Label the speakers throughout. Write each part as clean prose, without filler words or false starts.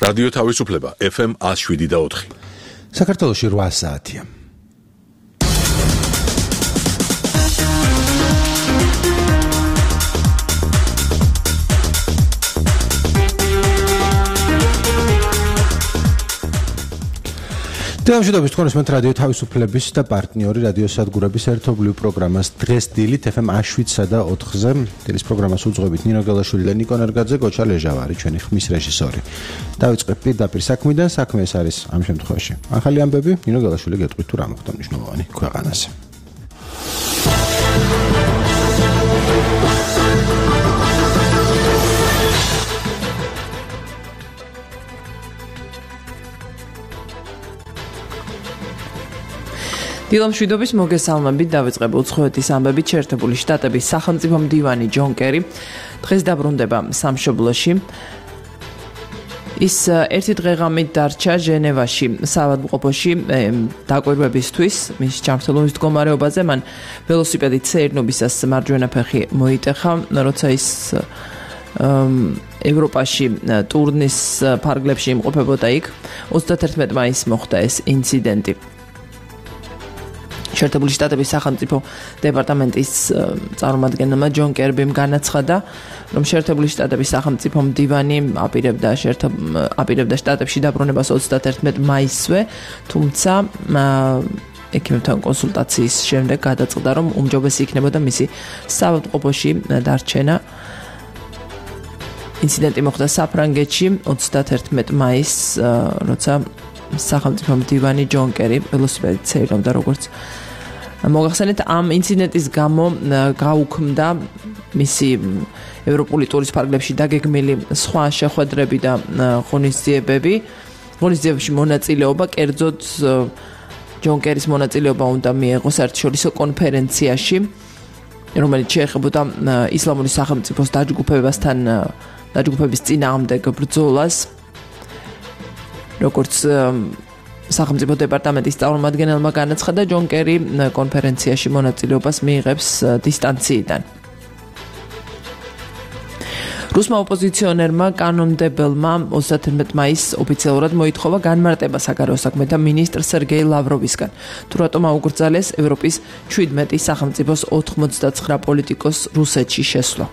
Speaker 1: რადიო თავისუფლება FM 107.4.
Speaker 2: საქართველოში 8 საათია. Დამშვიდობთ თქვენ ესმენთ რადიო თავისუფლების და პარტნიორი რადიო სადგურების ერთობლივ პროგრამას დღეს დილით FM 107-სა და 4-ზე. დილის პროგრამას უძღვებით ნინო გელაშვილი და ნიკო ნერგაძე, გოჩა ლეჟავარი, ჩვენი ხმის რეჟისორი. დავიწყებ პირდაპირ საქმიდან, საქმე ეს არის ამ შემთხვევაში. ახალი ამბები, ნინო გელაშვილი გეტყვით თუ რა მოხდა მნიშვნელოვანი ქვეყანაზე.
Speaker 3: დილამშვიდობის მოგესალმებით, დავიწყებ უცხოეთის ამბებით. შეერთებული შტატების სახელმწიფო მდივანი ჯონ კერი დღეს დაბრუნდება სამშობლოში. ის ერთი დღეღამით დარჩა ჟენევაში საავადმყოფოში დაკვირვებისთვის მის ჯანმრთელობის მდგომარეობაზე. მან ველოსიპედით სეირნობისას მარჯვენა ფეხი მოიტეხა, როცა ის ევროპაში ტურნის ფარგლებში იმყოფებოდა იქ. 31 მაისს მოხდა ეს ინციდენტი. შეერთებული შტატების სახელმწიფო დეპარტამენტის წარმომადგენელმა ჯონ კერბიმ განაცხადა, რომ შეერთებული შტატების სახელმწიფო მდივანი აპირებდა შტატებში დაბრუნებას 31 მაისსვე, თუმცა ექიმებთან კონსულტაციის შემდეგ გადაწყდა, რომ უმჯობესი იქნებოდა მისი საავადმყოფოში დარჩენა. ინციდენტი მოხდა საფრანგეთში 31 მაისს, როცა სახელმწიფო მდივანი ჯონ კერი ველოსიპედით სეირნობდა, როგორც მოგახსენეთ, ამ ინციდენტის გამო გაუქმდა მისი ევროპული ტურის ფარგლებში დაგეგმილი სხვა შეხვედრები და ღონისძიებებში მონაწილეობა, კერძოდ ჯონ კერის მონაწილეობა უნდა მიეღო საერთაშორისო კონფერენციაში, რომელიც შეეხებოდა ისლამური სახელმწიფოს დაჯგუფების წინააღმდეგ ბრძოლას. როგორც სახელმწიფო დეპარტამენტის წარმომადგენელმა განაცხადა, ჯონ კერი კონფერენციაში მონაწილეობას მიიღებს დისტანციიდან. რუსმა ოპოზიციონერმა კანონმდებელმა 31 მაისს ოფიციალურად მოითხოვა განმარტება საგარეო საქმეთა მინისტრ სერგეი ლავროვისგან, თუ რატომ აუკრძალეს ევროპის 17 სახელმწიფოს 99 პოლიტიკოს რუსეთში შესვლა.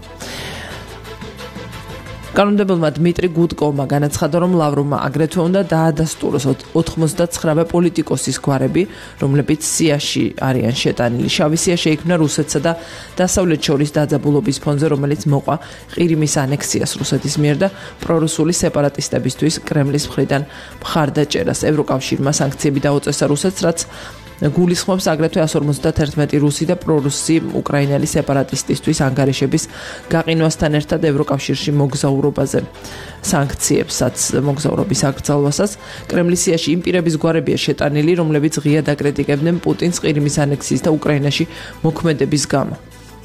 Speaker 3: კანონმდებელმა დმიტრი გუდკოვმა განაცხადა, რომ ლავროვმა აგრეთვე უნდა დაადასტუროს 99 პოლიტიკოსის გვარები, რომლებიც სიაში არიან შეტანილი. შავი სია შეიქმნა რუსეთსა და დასავლეთს შორის დაძაბულობის ფონზე, რომელიც მოყვა ყირიმის ანექსიას რუსეთის მიერ და პრორუსული სეპარატისტებისთვის კრემლის მხრიდან მხარდაჭერას. ევროკავშირმა სანქციები დაუწესა რუსეთს, რაც გულისხმობს აგრეთვე 151 რუსი და პრორუსი უკრაინელი სეპარატისტისთვის ანგარიშების გაყინვასთან ერთად ევროკავშირში მოგზაურობაზე სანქციებსაც, მოგზაურობის აკრძალვასაც. კრემლის სიაში იმ პირების გვარებია შეტანილი, რომლებიც ღიად აკრიტიკებდნენ პუტინს ყირიმის ანექსიის და უკრაინაში მოქმედების გამო.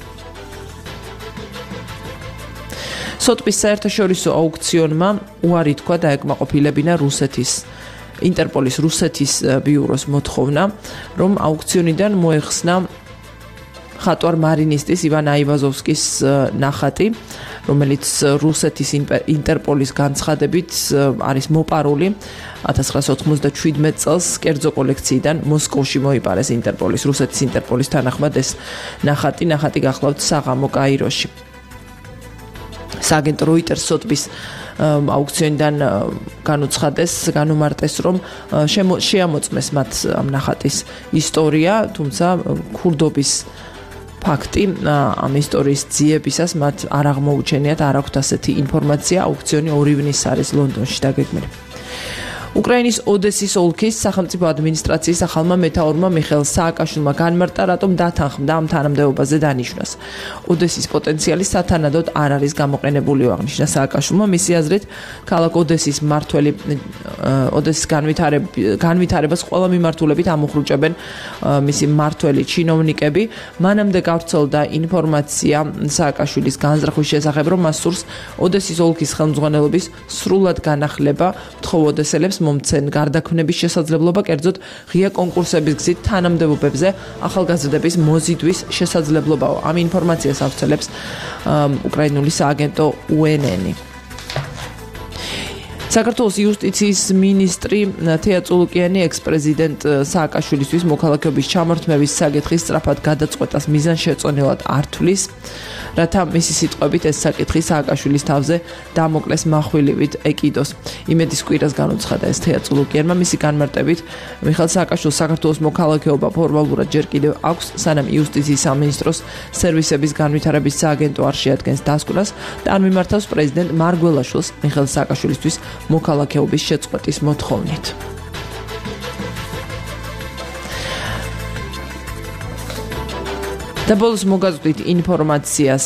Speaker 3: სოტბის საერთაშორისო აუქციონმა უარი თქვა დაეკმაყოფილებინა ინტერპოლის რუსეთის ბიუროს მოთხოვნა, რომ აუქციონიდან მოეხსნა ხატვარ მარინისტის ივან აივაზოვსკის ნახატი, რომელიც რუსეთის ინტერპოლის განცხადებით არის მოპარული 1997 წელს კერძო კოლექციიდან მოსკოვში მოიპარეს რუსეთის ინტერპოლის თანახმად ეს ნახატი გახლავთ საღამო კაიროში. სააგენტო როიტერს სოტბის აუქციონიდან განუმარტეს, რომ შეამოწმეს მათ ამ ნახატის ისტორია, თუმცა ქურდობის ფაქტი ამ ისტორიის ძიებისას მათ არ აღმოუჩენიათ, არ აქვთ ასეთი ინფორმაცია. აუქციონი 2 ივნის არის ლონდონში დაგეგმილი. უკრაინის ოდესის ოლქის სახელმწიფო ადმინისტრაციის ახალმა მეთაურმა მიხეილ სააკაშვილმა განმარტა, რატომ დათანხმდა ამ თანამდებობაზე დანიშვნას. ოდესის პოტენციალი სათანადოდ არ არის გამოყენებული, აღნიშნა სააკაშვილმა. მისი აზრით, ქალაქ ოდესის განვითარებას ყველა მიმართულებით ამოხრუჭებენ მისი მმართველი ჩინოვნიკები. მანამდე გავრცელდა ინფორმაცია სააკაშვილის განზრახვის შესახებ, რომ მას სურს ოდესის ოლქის ხელმძღვანელობის სრულად განახლება, თხოვ ოდესელებს მომცენ გარდაქმნების შესაძლებლობა, კერძოდ ღია კონკურსების გზით თანამდებობებზე ახალგაზრდების მოზიდვის შესაძლებლობაო. ამ ინფორმაციას ავრცელებს უკრაინული სააგენტო UNN. საქართველოს იუსტიციის მინისტრი თეა წულუკიანი ექს-პრეზიდენტ სააკაშვილისთვის მოქალაქეობის ჩამორთმევის საკითხის სწრაფად გადაწყვეტას მიზანშეწონილად არ თვლის, რათა მისი სიტყვებით ეს საკითხი სააკაშვილის თავზე დამოკლეს מחვილივით ეკიდოს. იმედის კვირას განუცხადა ეს თეა წულუკიანმა, მისი განმარტებით მიხეილ სააკაშვილს საქართველოს მოქალაქეობა ფორმალურად ჯერ კიდევ აქვს, სანამ იუსტიციის სამინისტროს სერვისების განვითარების სააგენტო არ შეადგენს დასკვნას და არ მიმართავს პრეზიდენტ მარგველაშვილს მიხეილ სააკაშვილისთვის მოქალაქეობის შეწყვეტის მოთხოვნით. და ბოლოს მოგაწვდით ინფორმაციას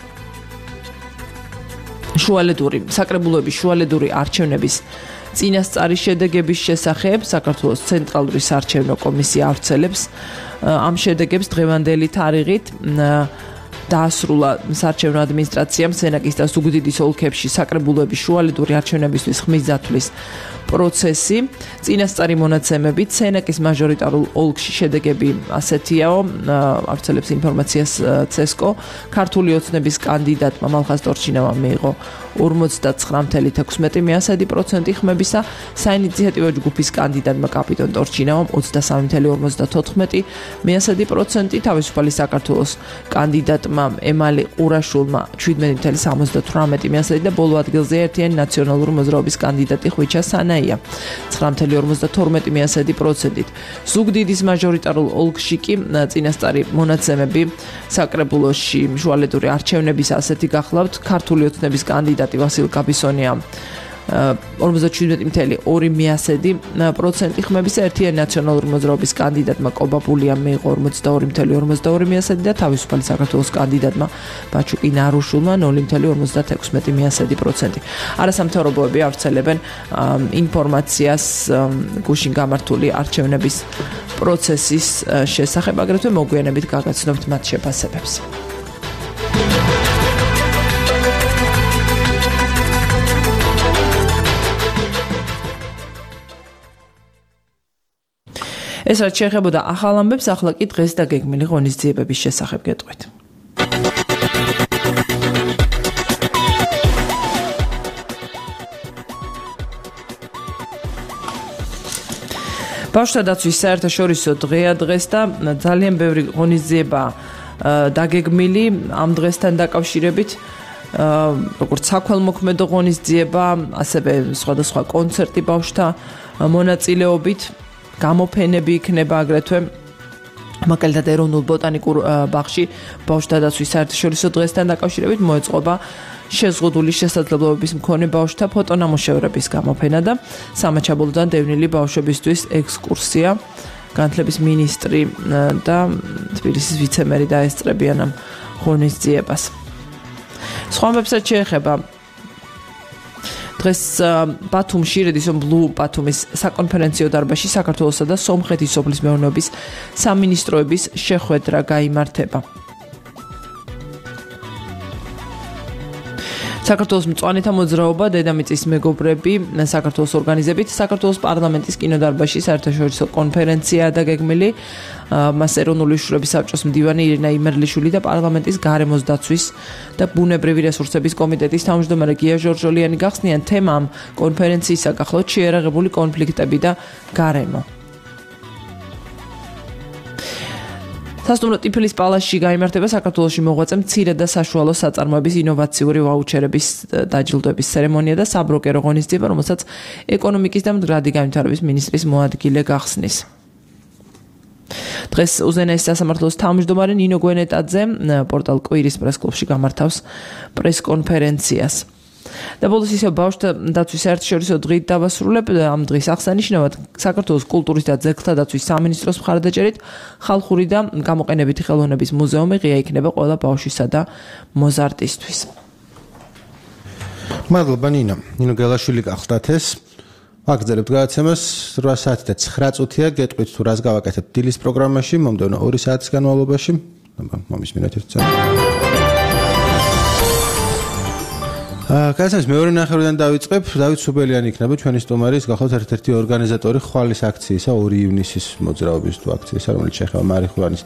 Speaker 3: საკრებულოების შუალედური არჩევნების წინასწარი შედეგების შესახებ. საქართველოს ცენტრალური საარჩევნო კომისია ავრცელებს ამ შედეგებს დღევანდელი თარიღით. დაასრულა საარჩევნო ადმინისტრაციამ სენაკის და ზუგდიდის ოლქებში საკრებულოების შუალედური არჩევნებისთვის ხმის დათვლის პროცესი. წინასწარი მონაცემებით სენაკის მაჟორიტარულ ოლქში შედეგები ასეთიაო, ავრცელებს ინფორმაციას CESCO. ქართული ოცნების კანდიდატმა მალხაზ ტორჩინავამ მიიღო 49.16% ხმებისა, საინიციატივო ჯგუფის კანდიდატმა კაპიტონ ტორჩინავამ 23.14%, თავისუფალი საქართველოს კანდიდატმა ემალი ყურაშულმა 17.78% და ბოლო ადგილზე ერთიანი ნაციონალური მოძრაობის კანდიდატი ხვიჩა სანაია 9.52%. ზუგდიდის მაჟორიტარულ ოლქში კი წინასწარი მონაცემები საკრებულოში შუალედური არჩევნების ასეთი გახლავთ. ქართული ოცნების კანდიდატი ვასილ კაპისონია 47.2% ხმებისა, ერთიანი ნაციონალური მოძრაობის კანდიდატმა კობა ბულიამ მიიღო 42.42% და თავისუფალი საქართველოს კანდიდატმა ბაჩუკი ნარუშულმა 0.56%. არასამთავრობოები ავრცელებენ ინფორმაციას გუშინ გამართული არჩევნების პროცესის შესახებ, აგრეთვე მოგვიანებით გაგაცნობთ მათ შეფასებებს. ეს რაც შეეხებოდა ახალ ამბებს, ახლა კი დღეს დაგეგმილი ღონისძიებების შესახებ გეტყვით. ბავშვთა დაცვის საერთაშორისო დღეა დღეს და ძალიან ბევრი ღონისძიება დაგეგმილი ამ დღესთან დაკავშირებით. როგორც საქველმოქმედო ღონისძიება, ასევე სხვადასხვა კონცერტი ბავშვთა მონაწილეობით. გამოფენები იქნება აგრეთვე მაკალდად ეროვნულ ბოტანიკურ ბაღში ბავშვთა დაცვის საერთაშორისო დღესთან დაკავშირებით მოეწყობა შეზღუდული შესაძლებლობების მქონე ბავშვთა ფოტონამუშევრების გამოფენა და სამაჩაბლოდან დევნილი ბავშვებისთვის ექსკურსია. განათლების მინისტრი და თბილისის ვიცემერი დაესწრებიან ამ ღონისძიებას. სხვა ამბებსაც შეეხება დღეს ბათუმში რედისონ ბლუ ბათუმის საკონფერენციო დარბაზში საქართველოსა და სომხეთის სოფლის მეურნეობის სამინისტროების შეხვედრა გაიმართება. საქართველოს მწვანეთა მოძრაობა, დედამიწის მეგობრები, საქართველოს ორგანიზებით საქართველოს პარლამენტის კინოდარბაზში საერთაშორისო კონფერენცია დაგეგმილი. მას ეროვნული უშუალოების საბჭოს მდივანი ირინა იმერლიშვილი და პარლამენტის გარემოს დაცვის და ბუნებრივი რესურსების კომიტეტის თავმჯდომარე გია ჟორჟოლიანი გახსნიან თემამ კონფერენციისა გახლავთ შეიარაღებული კონფლიქტები და გარემო. სასტუმრო ტიფლის პალასში გაიმართება საქართველოში მოღვაწე მცირე და საშუალო საწარმოების ინოვაციური ვაუჩერების დაჯილდოების ცერემონია და საბროკერო ღონისძიება, რომელსაც ეკონომიკის და მდგრადი განვითარების მინისტრის მოადგილე გახსნის. დღეს უზენაეს სასამართლოს თავმჯდომარე ნინო გვენეტაძე პორტალ კვირის პრესკლუბში გამართავს პრესკონფერენციას. და ბოლოს ისევ ბავშვთა დაცვის საერთაშორისო დღით დავასრულებ. ამ დღის აღსანიშნავად საქართველოს კულტურის და ძეგლთა დაცვის სამინისტროს მხარდაჭერით ხალხური და გამოყენებითი ხელოვნების მუზეუმი ღია იქნება ყველა ბავშვისა და მოზარდისთვის.
Speaker 2: მადლობა ნინო. ნინო გელაშვილი გახლდათ ეს. ვაგრძელებთ გადაცემას 8 საათი და 9 წუთია. გეტყვით თუ რას გავაკეთებთ დილის პროგრამაში მომდევნო 2 საათის განმავლობაში. მომისმინეთ ერთ წამს. გადაცემის მეორე ნახევრიდან დავიწყებ. დავით სუბელიანი იქნება ჩვენი სტუმარი, გახლავთ ერთ-ერთი ორგანიზატორი ხვალის აქციისა 2 ივნისის მოძრაობის თუ აქციისა, რომელიც შეეხება მარიხუანის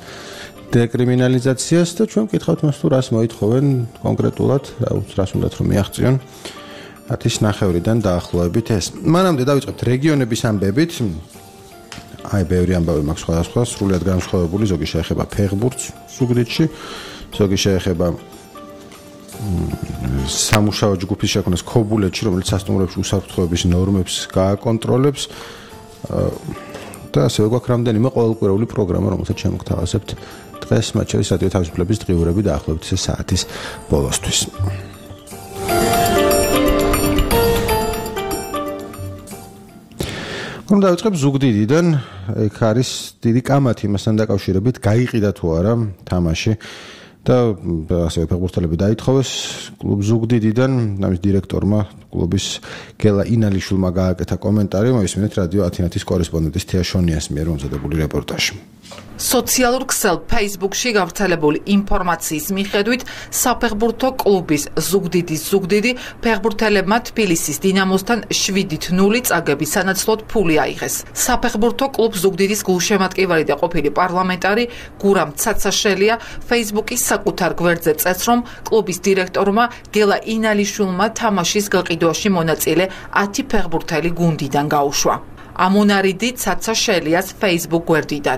Speaker 2: დეკრიმინალიზაციას და ჩვენ ვკითხავთ მას თუ რას მოითხოვენ კონკრეტულად, რას უნდათ რომ მიაღწიონ. 10 ნახევრიდან დაახლოებით ეს. მანამდე დავიწყებთ რეგიონების ამბებით. აი, ბევრი ამბავი მაქვს სხვადასხვა, სრულიად განსხვავებული, ზოგი შეეხება ფეხბურთს ზუგდიდში, ზოგი შეეხება სამუშაო ჯგუფის შექმნას ქობულეთში, რომელიც სასტუმროებში უსაფრთხოების ნორმებს გააკონტროლებს. და ასევე გვაქვს რამდენიმე ყოველკვირეული პროგრამა, რომელსაც შემოგთავაზებთ დღეს, მათ შორის რადიო თავისუფლების დღიურები დაახლოებით საათის ბოლოსთვის. რომ დავიწყებ ზუგდიდიდან, ეგ არის დიდი კამათი იმასთან დაკავშირებით, გაიყიდა თუ არა თამაში და ასევე ფეხბურთელები დაითხოვეს კლუბ ზუგდიდიდან, ამის დირექტორმა კლუბის გელა ინალიშვილმა გააკეთა კომენტარი, მოისმინეთ რადიო ათინათის კორესპონდენტის თეა შონიას მიერ მომზადებული რეპორტაჟი.
Speaker 4: სოციალურ ქსელ Facebook-ში გავრცელებული ინფორმაციის მიხედვით, საფეხბურთო კლუბის ზუგდიდი ფეხბურთელებმა თბილისის დინამოსთან 7-0 წაგების სანაცვლოდ ფული აიღეს. საფეხბურთო კლუბ ზუგდიდის გულშემატკივარი და ყოფილი პარლამენტარი გურამ ცაცაშელია Facebook-ის საკუთარ გვერდზე წერს, რომ კლუბის დირექტორმა გელა ინალიშვილმა თამაშის გაყიდვაში მონაწილე 10 ფეხბურთელი გუნდიდან გაუშვა. ამონარიდი ცაცაშელიას Facebook გვერდიდან.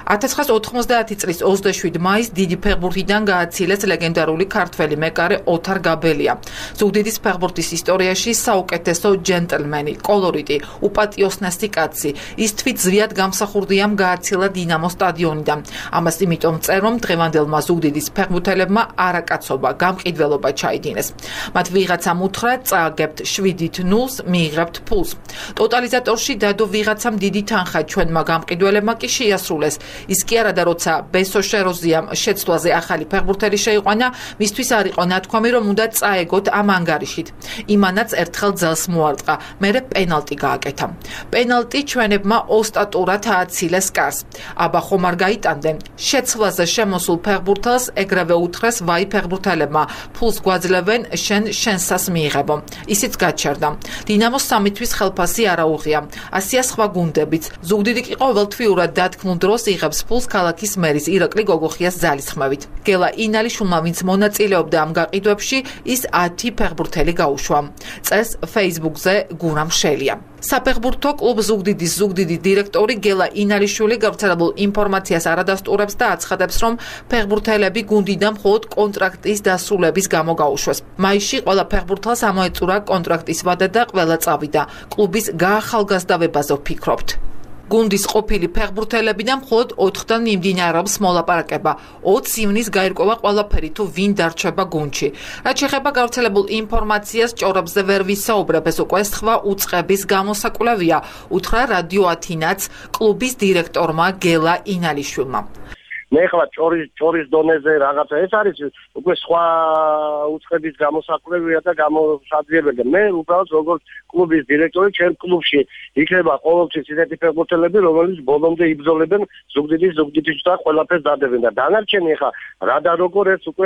Speaker 4: 1990 წლის 27 მაისს დიდი ფეხბურთიდან გააცილეს ლეგენდარული ქართველი მეკარე ოთარ გაბელია. ზუგდიდის ფეხბურთის ისტორიაში საუკეთესო ჯენტლმენი, კოლორიტი, უპატიოსნესი კაცი. ის თვით ზრიად გამსახურდიამ გააცილა დინამო სტადიონიდან. ამას იმიტომ წერ, რომ დღევანდელმა ზუგდიდის ფეხბურთელებმა არაკაცობა, გამყიდველობა ჩაიდინეს. მათ ვიღაცამ უთხრა, წააგებთ 7-0-ს, მიიღებთ ფულს. ტოტალიზატორში დადო ვიღაცამ დიდი თანხა, ჩვენმა გამყიდველებმა კი შეასრულეს. ის კი არა და როცა ბესო შეროზიამ შეცვლაზე ახალი ფეხბურთელი შეიყვანა, მისთვის არ იყო ნათქვამი, რომ უნდა წაეგოთ ამ ანგარიშით. იმანაც ერთხელ ძელს მოარტყა, მერე პენალტი გააკეთა. პენალტი ჩვენებმა ოსტატურად ააცილეს კარს. აბა ხომ არ გაიტანდნენ? შეცვლაზე შემოსულ ფეხბურთელს ეგრევე უთხრეს ვაი ფეხბურთელებმა, ფულს გვაძლევენ, შენსას მიიღებო. ისიც გაჩერდა. დინამოს 3 თვის ხელფასი არ აუღია. ასია სხვა გუნდებიც. ზუგდიდი კი ყოველთვიურად დათქმულ დროს იღებს ფულს ქალაქის მერის ირაკლი გოგოხიას ძალისხმევით. გელა ინალიშვილმა, ვინც მონაწილეობდა ამ გაყიდვებში, ის 10 ფეხბურთელი გაუშვა. წერს Facebook-ზე გურამ შელია. საფეხბურთო კლუბ ზუგდიდის დირექტორი გელა ინალიშვილი გავრცელებულ ინფორმაციას არადასტურებს და აცხადებს, რომ ფეხბურთელები გუნდიდან მხოლოდ კონტრაქტის დასრულების გამო გაუშვეს. მაისში ყველა ფეხბურთელს ამოეწურა კონტრაქტის ვადა და ყველა წავიდა. კლუბის გაახალგაზრდავებაზე ვფიქრობთ. გუნდის ყოფილი ფეხბურთელებიდან მხოლოდ 4-დან მიმდინარეობს მოლაპარაკება. 20 ივნისს გაირკვევა ყველაფერი თუ ვინ დარჩება გუნდში. რაც შეეხება გავრცელებულ ინფორმაციას, ჭორებზე ვერ ვისაუბრებ, ეს უკვე სხვა უწყების გამოსაკვლევია, უთხრა რადიო ათინაც კლუბის დირექტორმა გელა ინალიშვილმა.
Speaker 5: მე ხლა ჭორის დონეზე რაღაცა ეს არის უკვე სხვა უწყების გამოსაკვლევია და გამოსაძიებელია. მე უბრალოდ როგორც კლუბის დირექტორი ჩემ კლუბში იქნება ყოველთვის ისეთი ფეხბურთელები, რომელიც ბოლომდე იბრძოლებენ ზუგდიდის და ყველაფერს დადებენ და დანარჩენი ხა რა და როგორ ეს უკვე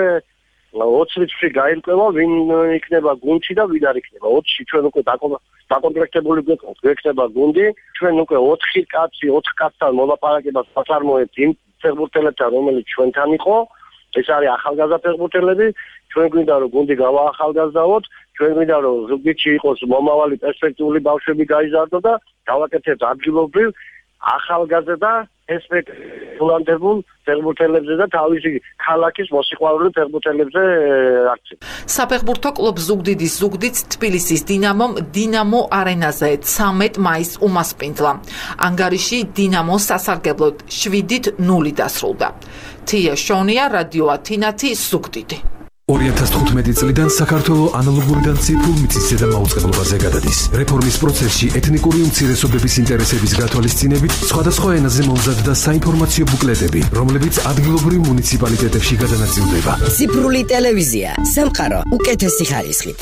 Speaker 5: 20 წუთში გაირკვევა ვინ იქნება გუნდში და ვინ არ იქნება. 20-ში ჩვენ უკვე დაკონტრაქტებული გვექნება გუნდი, ჩვენ უკვე 4 კაცთან მოლაპარაკებას ვაწარმოებთ იმ ფეხბურთელებთან, რომელიც ჩვენთან იყო, ეს არის ახალგაზრდა ფეხბურთელები, ჩვენ გვინდა რომ გუნდი გავაახალგაზრდაოთ, ჩვენ გვინდა რომ ზუგდიდში იყოს მომავალი პერსპექტიული ბავშვები გაიზარდო და გავაკეთებთ ადგილობრივ ახალგაზრდა პერსპექტიულანდებულ ფეხბურთელებზე და თავისი ქალაქის მოსიყვარული ფეხბურთელებზე აქცია.
Speaker 4: საფეხბურთო კლუბ ზუგდიდს თბილისის დინამო არენაზე 13 მაისს უმასპინძლა. ანგარიში დინამოს სასარგებლოდ 7-0 დასრულდა. თია შონია, რადიო ათინათი, ზუგდიდი.
Speaker 6: 2015 წლიდან საქართველოს ანალოგურიდან ციფრულ მიწისზედა დამაუწყებლობაზე გადადის. რეფორმის პროცესში ეთნიკური უმცირესობების ინტერესების გათვალისწინებით სხვადასხვა ენაზე მომზადდა საინფორმაციო ბუკლეტები, რომლებიც ადგილობრივ მუნიციპალიტეტებში გადანაწილდება.
Speaker 7: ციფრული ტელევიზია, სამყარო უკეთესი ხარისხით.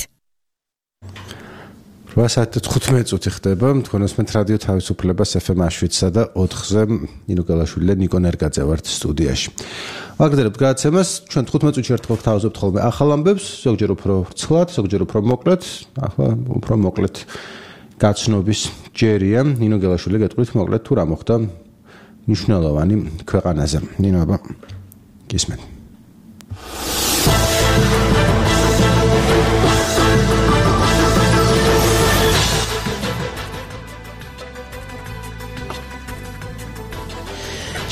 Speaker 2: 8:15 წუთი ხდება, თქვენოსმეთ რადიო თავისუფლებას FM 7-სა და 4-ზე ნინო გელაშვილი და ნიკო ნერგაძე ვართ სტუდიაში. ვაგრძელებთ გადაცემას, ჩვენ 15 წუთში ერთხელ გთავაზობთ ხოლმე ახალ ამბებს, ზოგჯერ უფრო ვრცლად, ზოგჯერ უფრო მოკლედ, ახლა უფრო მოკლედ გაცნობის ჯერია. ნინო გელაშვილი გეტყვით მოკლედ თუ რა მოხდა მნიშვნელოვანი ქვეყანაზე. ნინო აბა გისმენთ.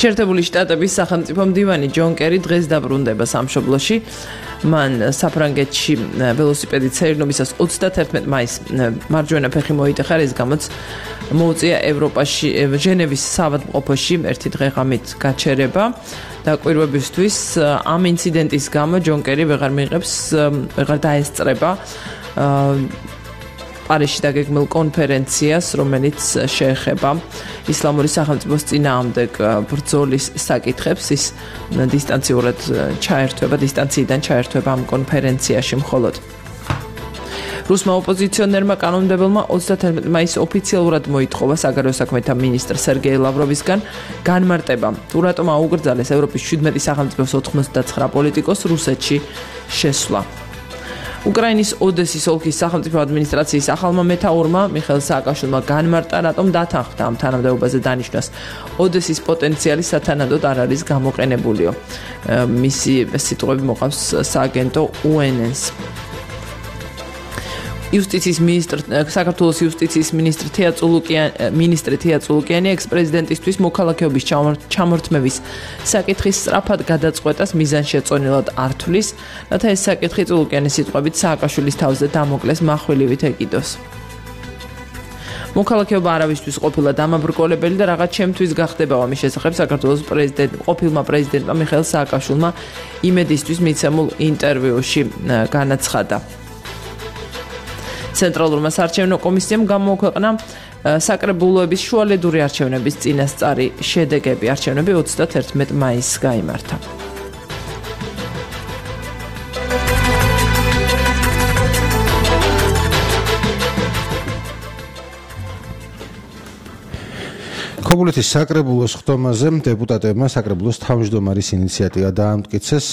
Speaker 3: შეერთებული შტატების სახელმწიფო მდივანი ჯონ კერი დღეს დაბრუნდება სამშობლოში. მან საფრანგეთში ველოსიპედით სეირნობისას 31 მაისს მარჯვენა ფეხი მოიტეხა, რის გამოც მოუწია ევროპაში ჟენევის საავადმყოფოში ერთი დღე-ღამით გაჩერება. დაკვირვებისთვის ამ ინციდენტის გამო ჯონ კერი ვეღარ დაესწრება პარიზში დაგეგმილ კონფერენციას, რომელიც შეეხება ისლამური სახელმწიფოს წინააღმდეგ ბრძოლის საკითხებს. ის დისტანციიდან ჩაერთვება ამ კონფერენციაში მხოლოდ. რუსმა ოპოზიციონერმა კანონმდებელმა 31 მაისს ოფიციალურად მოითხოვა საგარეო საქმეთა მინისტრ სერგეი ლავროვისგან განმარტება, თუ რატომ აუგრძალეს ევროპის 17 სახელმწიფოს 99 პოლიტიკოს რუსეთში შესვლა. უკრაინის ოდესის ოლქის სახელმწიფო ადმინისტრაციის ახალმა მეთაურმა მიხეილ სააკაშვილმა განმარტა, რატომ დათანხმდა ამ თანამდებობაზე დანიშნვას. ოდესის პოტენციალი სათანადოდ არ არის გამოყენებულიო. მისი სიტყვები მოყავს სააგენტო UN-ს. საქართველოს იუსტიციის მინისტრი თია წულუკიანი ექს-პრეზიდენტისთვის მოქალაქეობის ჩამორთმევის საკითხის სწრაფად გადაწყვეტას მიზანშეწონილად არ თვლის, რათა ეს საკითხი წულუკიანის სიტყვებით სააკაშვილის თავზე დამოკლეს מחვილივით ეკიდოს. მოქალაქეობა არავისთვის ყოფილა დამაბრკოლებელი და რაღაც ჩემთვის გახდება ამის შესახებ საქართველოს ყოფილმა პრეზიდენტმა მიხეილ სააკაშვილმა იმედისთვის მიცემულ ინტერვიუში განაცხადა. ცენტრალურმა საარჩევნო კომისიამ გამოუქვეყნა საკრებულოების შუალედური არჩევნების წინასწარი შედეგები. არჩევნები 31 მაისს გაიმართა.
Speaker 2: ქობულეთის საკრებულოს ხდომაზე დეპუტატებმა საკრებულოს თავმჯდომარის ინიციატივა დაამტკიცეს.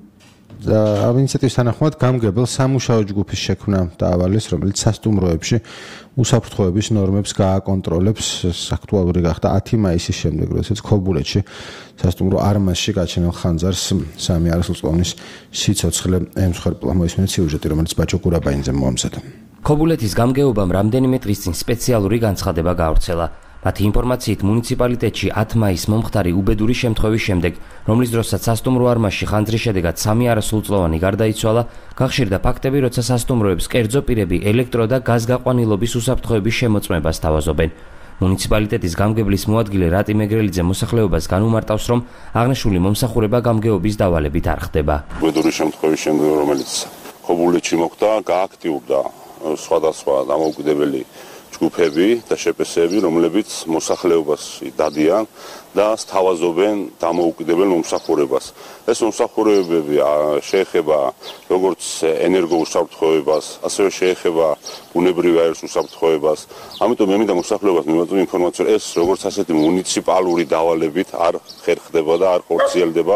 Speaker 2: ამ ინიციატივის თანახმად გამგებელ სამუშაო ჯგუფის შექმნა დაავალეს, რომელიც სასტუმროებში უსაფრთხოების ნორმებს გააკონტროლებს. აქტუალური გახდა 10 მაისის შემდეგ, როდესაც ქობულეთში სასტუმრო არმაზში გაჩენილ ხანძარს 3 არასრულწლოვნის სიცოცხლე ემსხვერპლა. მოისმინეთ სიუჟეტი, რომელიც ბაჭო გურაბაინძემ მოამზადა.
Speaker 8: ქობულეთის გამგეობამ რამდენიმე დღის წინ სპეციალური განცხადება გაავრცელა. მათი ინფორმაციით მუნიციპალიტეტში 10 მაისს მომხდარი უბედური შემთხვევის შემდეგ, რომლის დროსაც სასტუმრო არმაზში ხანძრის შედეგად 3 არასრულწლოვანი გარდაიცვალა, გახშირდა ფაქტები, როცა სასტუმროებს კერძო პირები ელექტრო და გაზგაყვანილობის უსაფრთხოების შემოწმებას თავაზობენ. მუნიციპალიტეტის გამგებლის მოადგილე რატი მეგრელიძე მოსახლეობას განუმარტავს, რომ აღნიშნული მომსახურება გამგეობის დავალებით არ ხდება.
Speaker 1: უბედური შემთხვევის შემდეგ, რომელიც ქობულეთში მოხდა, გააქტიურდა სხვადასხვა დამოუკიდებელი ჯგუფები და შეპესები, რომლებიც მოსახლეობას დადიან და სთავაზობენ დამოუკიდებელ მომსახურებას. ეს მომსახურებები შეეხება როგორც ენერგოუსაფრთხოებას, ასევე შეეხება ბუნებრივი აირის უსაფრთხოებას. ამიტომ მე მინდა მოსახლეობას მივაწოდო ინფორმაცია, ეს როგორც ასეთი მუნიციპალური დავალებით არ ხერხდება და არ ხორციელდება.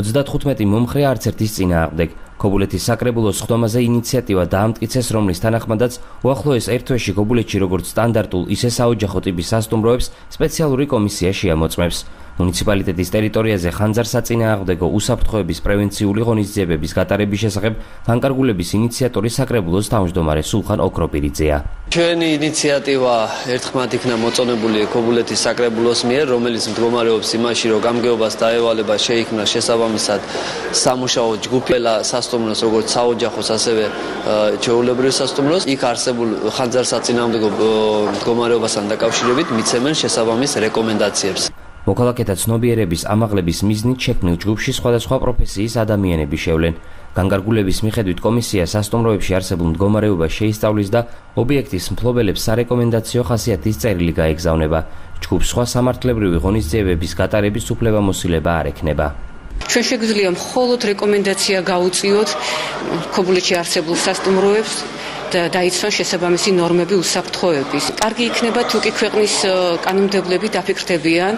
Speaker 8: 35 მომხრე არც ერთის წინააღმდეგ. ქობულეთის საკრებულოს ხდომაზე ინიციატივა დაამტკიცეს, რომლის თანახმადაც უახლოეს ერთ თვეში ქობულეთში როგორც სტანდარტულ, ისე საოჯახო ტიპის სასტუმროებს სპეციალური კომისია შეამოწმებს. მუნიციპალიტეტის ტერიტორიაზე ხანძარსაწინააღმდეგო უსაფრთხოების პრევენციული ღონისძიებების გატარების შესახებ განკარგულების ინიციატორი საკრებულოს თავმჯდომარე სულხან ოქროპირიძეა.
Speaker 9: ჩვენი ინიციატივა ერთხმად იქნა მოწონებული ქობულეთის საკრებულოს მიერ, რომელიც მდგომარეობს იმაში, რომ გამგეობას დაევალება შეიქმნა შესაბამისად სამუშაო ჯგუფი სასტუმროს, როგორც საოჯახოს, ასევე ჩვეულებრივ სასტუმროს. იქ არსებულ ხანძარსაწინააღმდეგო მდგომარეობასთან დაკავშირებით მიცემენ შესაბამის რეკომენდაციებს.
Speaker 8: მოქალაქეთა ცნობიერების ამაღლების მიზნით შექმნილ ჯგუფში სხვადასხვა პროფესიის ადამიანები შევლენ. განკარგულების მიხედვით კომისია სასტუმროებში არსებულ მდგომარეობას შეისწავლის და ობიექტის მფლობელებს სარეკომენდაციო ხასიათის წერილი გაეგზავნება. ჯგუფს სხვა სამართლებრივი ღონისძიებების გატარების უფლებამოსილება არ ექნება.
Speaker 10: ჩვენ შეგვიძლია მხოლოდ რეკომენდაცია გაუწიოთ ქობულეთში არსებულ სასტუმროებს და დაიცვან შესაბამისი ნორმები უსაფრთხოების. კარგი იქნება თუ კი ქვეყნის კანონმდებლები დაფიქრდებიან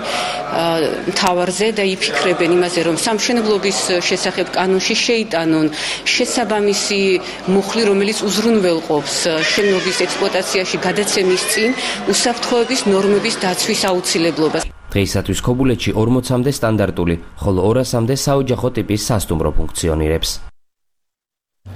Speaker 10: მთავარზე და იფიქრებენ იმაზე, რომ სამშენებლობის შესახებ კანონში შეიტანონ შესაბამისი მუხლი, რომელიც უზრუნველყოფს შენობის ექსპლუატაციაში გადაცემის წინ უსაფრთხოების ნორმების დაცვის აუცილებლობას.
Speaker 8: დღეისათვის ქობულეთში 40-მდე სტანდარტული, ხოლო 200-მდე საოჯახო ტიპის სასტუმრო ფუნქციონირებს.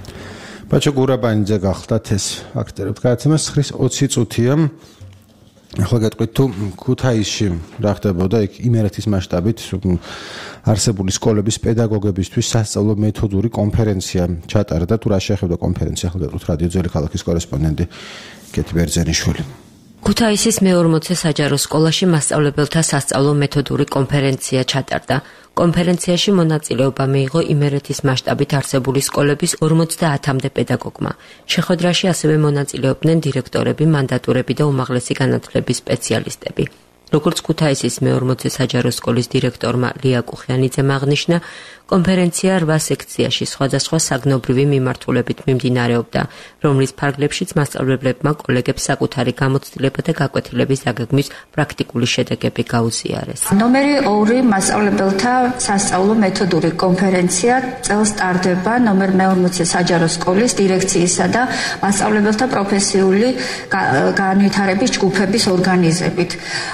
Speaker 8: ბაჭო გურაბაინძე გახლდათ ეს ფაქტები. გადაცემა 9:20 წუთია.
Speaker 2: ახლა გეტყვით თუ ქუთაისში რა ხდებოდა იქ იმერეთის მასშტაბით არსებული სკოლების პედაგოგებისთვის სასწავლო მეთოდური კონფერენცია ჩატარდა თუ რა შეეხებოდა კონფერენცია ახლა გეტყვით რადიო ძველი ქალაქის კორესპონდენტი კეთი ბერძენიშვილი
Speaker 11: ქუთაისის მე-40 საჯარო სკოლაში მასწავლებელთა სასწავლო მეთოდური კონფერენცია ჩატარდა. კონფერენციაში მონაწილეობა მიიღო იმერეთის მასშტაბით არსებული სკოლების 50-მდე პედაგოგმა. შეხვედრაში ასევე მონაწილეობდნენ დირექტორები, მანდატურები და უმაღლესი განათლების სპეციალისტები. როგორც ქუთაისის მე-40 საჯარო სკოლის დირექტორმა ლია კუხიანიძემ აღნიშნა, კონფერენცია 8 სექციაში სხვადასხვა საგნობრივი მიმართულებით მიმდინარეობდა, რომლის ფარგლებშიც მასწავლებლებმა კოლეგებს საკუთარი გამოცდილება და გაკვეთილების დაგეგმვის პრაქტიკული შედეგები გაუზიარეს.
Speaker 12: ნომერი 2 მასწავლებელთა სასწავლო მეთოდური კონფერენცია წელს ტარდება ნომერ მე-40 საჯარო სკოლის დირექციისა და მასწავლებელთა პროფესიული განვითარების ჯგუფების ორგანიზებით.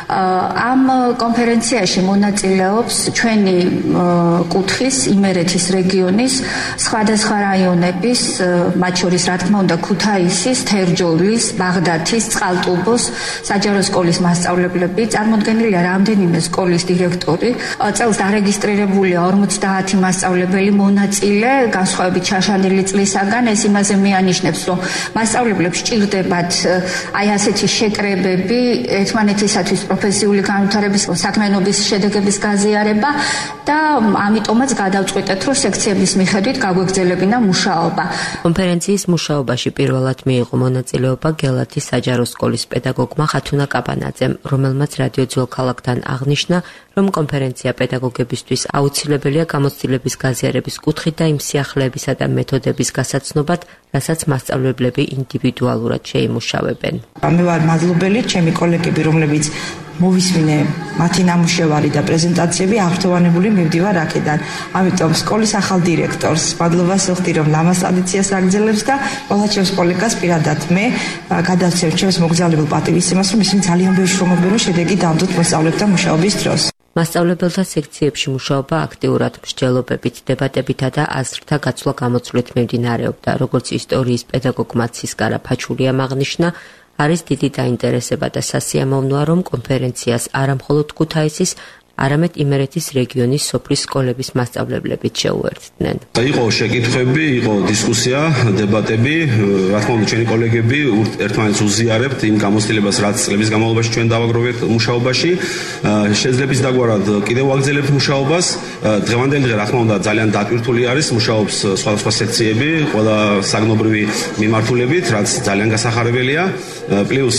Speaker 12: ამ კონფერენციაში მონაწილეობს ჩვენი კუთხის იმერეთის რეგიონის სხვადასხვა რაიონების, მათ შორის რა თქმა უნდა ქუთაისის, თერჯოლის, ბაღდათის, წყალტუბოს საჯარო სკოლის მასწავლებლები, წარმოდგენილია რამდენიმე სკოლის დირექტორი. წელს დარეგისტრირებულია 50 მასწავლებელი მონაწილე, განსხვავებით ჩაშანილი წლისაგან, ეს იმაზე მიანიშნებს, რომ მასწავლებლებს სჭირდებათ აი ასეთი შეკრებები, ერთმანეთისათვის პროფესიული განვითარების საქმიანობის შედეგების გაზიარება და ამიტომაც გადავწყვიტეთ, რომ სექციების მიხედვით გაგვეგრძელებინა მუშაობა.
Speaker 11: კონფერენციის მუშაობაში პირველად მიიღო მონაწილეობა გელათის საჯარო სკოლის პედაგოგმა ხათუნა კაპანაძემ, რომელმაც რადიო ძველ ქალაქთან აღნიშნა, რომ კონფერენცია პედაგოგებისთვის აუცილებელია გამოცდილების გაზიარების კუთხით და იმ სიახლეებისა და მეთოდების გასაცნობად, რასაც მასწავლებლები ინდივიდუალურად შეიმუშავებენ.
Speaker 13: მე ვარ მადლობელი ჩემი კოლეგები, რომლებიც მოვისმინე მათი ნამუშევარი და პრეზენტაციები აღფრთოვანებული მივდივარ აქედან. ამიტომ სკოლის ახალ დირექტორს მადლობას ვუხდი, რომ ლამაზ ტრადიციას აგრძელებს და ყველა ჩემს კოლეგას პირადად მე გადავცემ ჩემს მოგზაურობელ პატივისცემას, რომ ისინი ძალიან ბევრი შრომობენ, რომ შედეგი დავდოთ მოსწავლეთა მუშაობის დროს.
Speaker 11: მასწავლებელთა სექციებში მუშაობა აქტიურად მსჯელობებით, დებატებითა და აზრთა გაცვლა გამოცვლით მიმდინარეობდა, როგორც ისტორიის პედაგოგმა ცისკარა ფაჩულიამ აღნიშნა, არის დიდი დაინტერესება და სასიამოვნოა, რომ კონფერენციას არა მხოლოდ ქუთაისის, არამედ იმერეთის რეგიონის სოფლის სკოლების მასწავლებლებიც შეუერთდნენ.
Speaker 14: იყო შეკითხვები, იყო დისკუსია, დებატები, რა თქმა უნდა ჩვენი კოლეგები ერთმანეთს უზიარებთ იმ გამოცდილებას, რაც წლების განმავლობაში ჩვენ დავაგროვეთ მუშაობაში. შეძლებს დაგვარად კიდევ ვაგრძელებთ მუშაობას. დღევანდელ დღე რა თქმა უნდა ძალიან დატვირთული არის, მუშაობს სხვადასხვა სექციები, ყველა საგნობრივი მიმართულებით, რაც ძალიან გასახარებელია. პლუს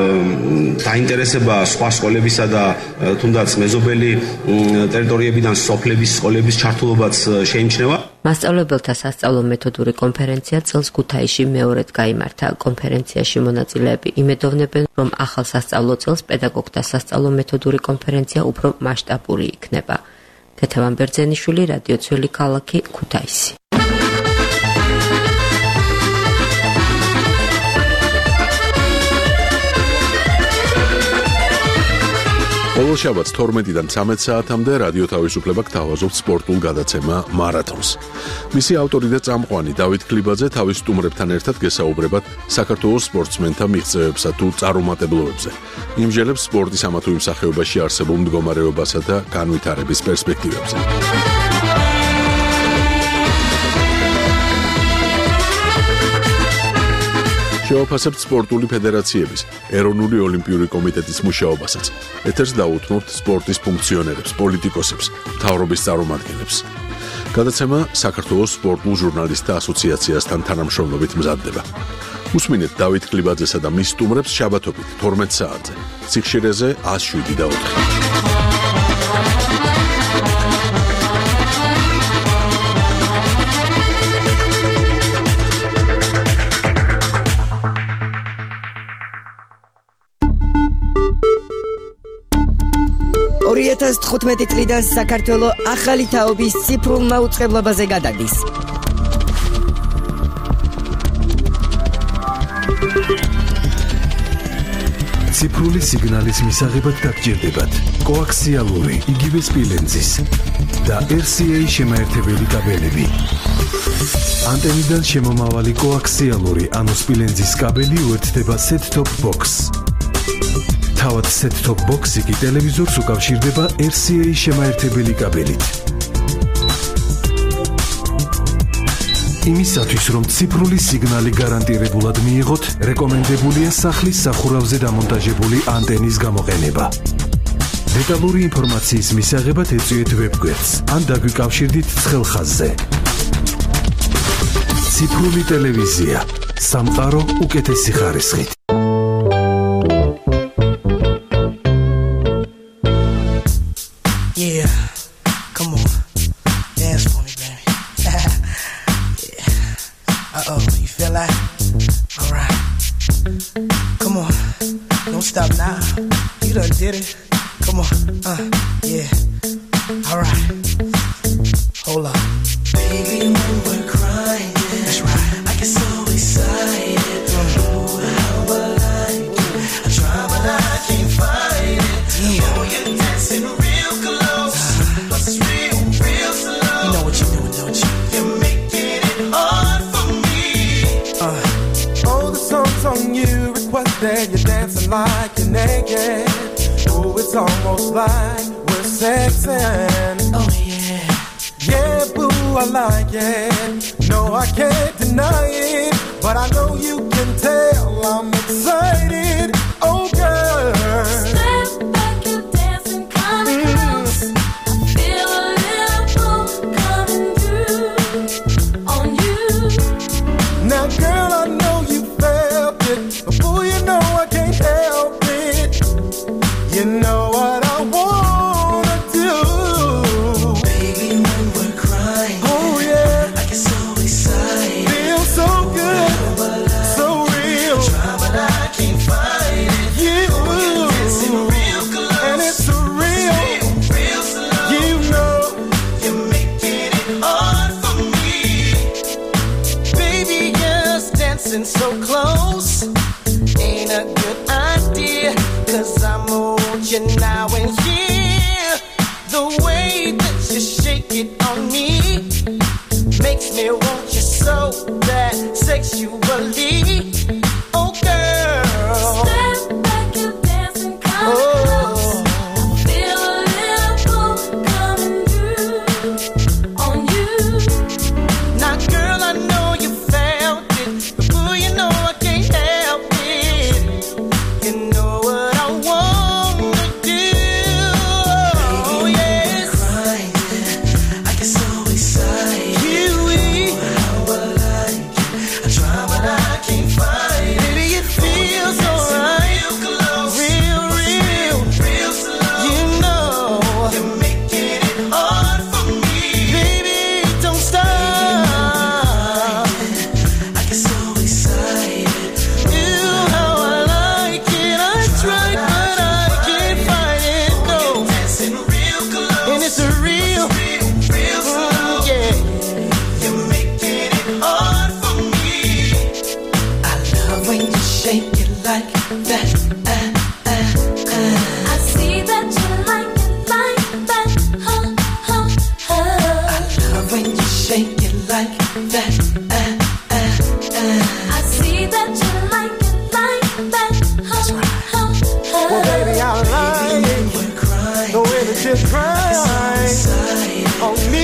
Speaker 14: დაინტერესება სხვა სკოლებისა და თუნდაც მეზობელი ტერიტორიებიდან სოფლების სკოლების ჩართულობაც შეიმჩნევა.
Speaker 11: მასწავლებელთა სასწავლო მეთოდური კონფერენცია წელს ქუთაისში მეორედ გაიმართა. კონფერენციაში მონაწილეები იმედოვნებენ, რომ ახალ სასწავლო წელს პედაგოგთა სასწავლო მეთოდური კონფერენცია უფრო მასშტაბური იქნება. კეთევან ბერძენიშვილი, რადიო ძველი ქალაქი, ქუთაისი.
Speaker 15: ყოველ შაბათს 12-დან 13 საათამდე რადიო თავისუფლება გთავაზობთ სპორტულ გადაცემა მარათონს. მისი ავტორი და წამყვანი დავით ქლიბაძე თავის სტუმრებთან ერთად გესაუბრებათ საქართველოს სპორტსმენთა მიღწევებსა თუ წარუმატებლობებზე. იმჟელებს სპორტის ამა თუ იმ სახეობაში არსებულ მდგომარეობასა და განვითარების პერსპექტივებზე. შევაფასებთ სპორტული ფედერაციების, ეროვნული ოლიმპიური კომიტეტის მუშაობასაც. ეთერს დაუთმობთ სპორტის ფუნქციონერებს, პოლიტიკოსებს, მთავრობის წარმომადგენლებს. გადაცემა საქართველოს სპორტულ ჟურნალისტთა ასოციაციასთან თანამშრომლობით მზადდება. უსმინეთ დავით ქლიბაძესა და მის სტუმრებს შაბათობით 12 საათზე. სიხშირეზე 107.4.
Speaker 7: Orientas 15 წლიდან საქართველოს ახალი თაობის ციფრულ მაუწყებლობაზე გადადის.
Speaker 6: ციფრული სიგნალის მისაღებად დაგჭირდებათ კოაქსიალური, იგივე სპილენძის და RCA შემაერთებელი კაბელები. ანტენიდან შემომავალი კოაქსიალური ანუ სპილენძის კაბელი უერთდება set-top box. თავად set-top box-ი კი ტელევიზორს უკავშირდება RCA შემაერთებელი კაბელით. იმისათვის, რომ ციფრული სიგნალი გარანტირებულად მიიღოთ, რეკომენდებულია სახლის სახურავზე დამონტაჟებული ანტენის გამოყენება. დეტალური ინფორმაციის მისაღებად ეწვიეთ ვებგვერდს ან დაგვიკავშირდით ცხელ ხაზზე. ციფრული ტელევიზია, სამყარო უკეთესი ხარისხით.
Speaker 16: Yeah, come on, dance for me, baby. Yeah. Uh-oh, you feel that? All right. Come on, don't stop now. You done did it. Come on, yeah. All right. Hold up. Baby, when we're crying, that's right. I get so excited. Oh, how I like it. I try, but I can't fight it. Yeah. Oh, you're dancing real close, but it's real, real slow. You know what you're doing, don't you? You're making it hard for me.
Speaker 17: Oh, the song's on you. Request that you're dancing like you're naked. Oh, it's almost like we're sexing.
Speaker 16: Oh, yeah.
Speaker 17: Yeah, boo, I like it. No, I can't deny it. But I know you can tell I'm excited. Oh, girl.
Speaker 18: Step back, you're dancing kinda close. I feel a little pull coming through on you.
Speaker 17: Now, girl, I know you felt it. But boy, you know I can't help it. You know what I wanna do.
Speaker 16: Baby, when we're crying,
Speaker 17: oh yeah,
Speaker 16: I get so excited.
Speaker 17: Feel so good, so real.
Speaker 16: I try, but I can't fight it.
Speaker 17: You,
Speaker 16: oh, you're dancing real close,
Speaker 17: and it's real,
Speaker 16: real slow.
Speaker 17: You know,
Speaker 16: you're making it hard for me. Baby, you're dancing so close. Ain't a good idea, 'cause I'm on you now and here. The way that you shake it on me makes me want you so bad sexually. Oh girl,
Speaker 18: Step back, you're dancing kinda close. I feel a little pull coming through on you.
Speaker 16: Now girl, I know you felt it, but boy, you know I can't help it. You know what I wanna do. Oh yes, crying, I get so excited. Kiwi, oh, how I like it. I try, but I can't fight it. Baby, it feels alright, real close, real, real, real slow. You know you're making it hard for me. Baby, don't stop. I get so excited. Ew, how I like it. I tried, but I can't find it. No, dancing real close, and it's a real, real slow. Yeah, you're making it hard for me. I love when you shake it like that.
Speaker 18: I see that you like that.
Speaker 16: I love when you shake it like that.
Speaker 18: I see that you like that.
Speaker 17: well, baby, I like it. The way that you cry on me.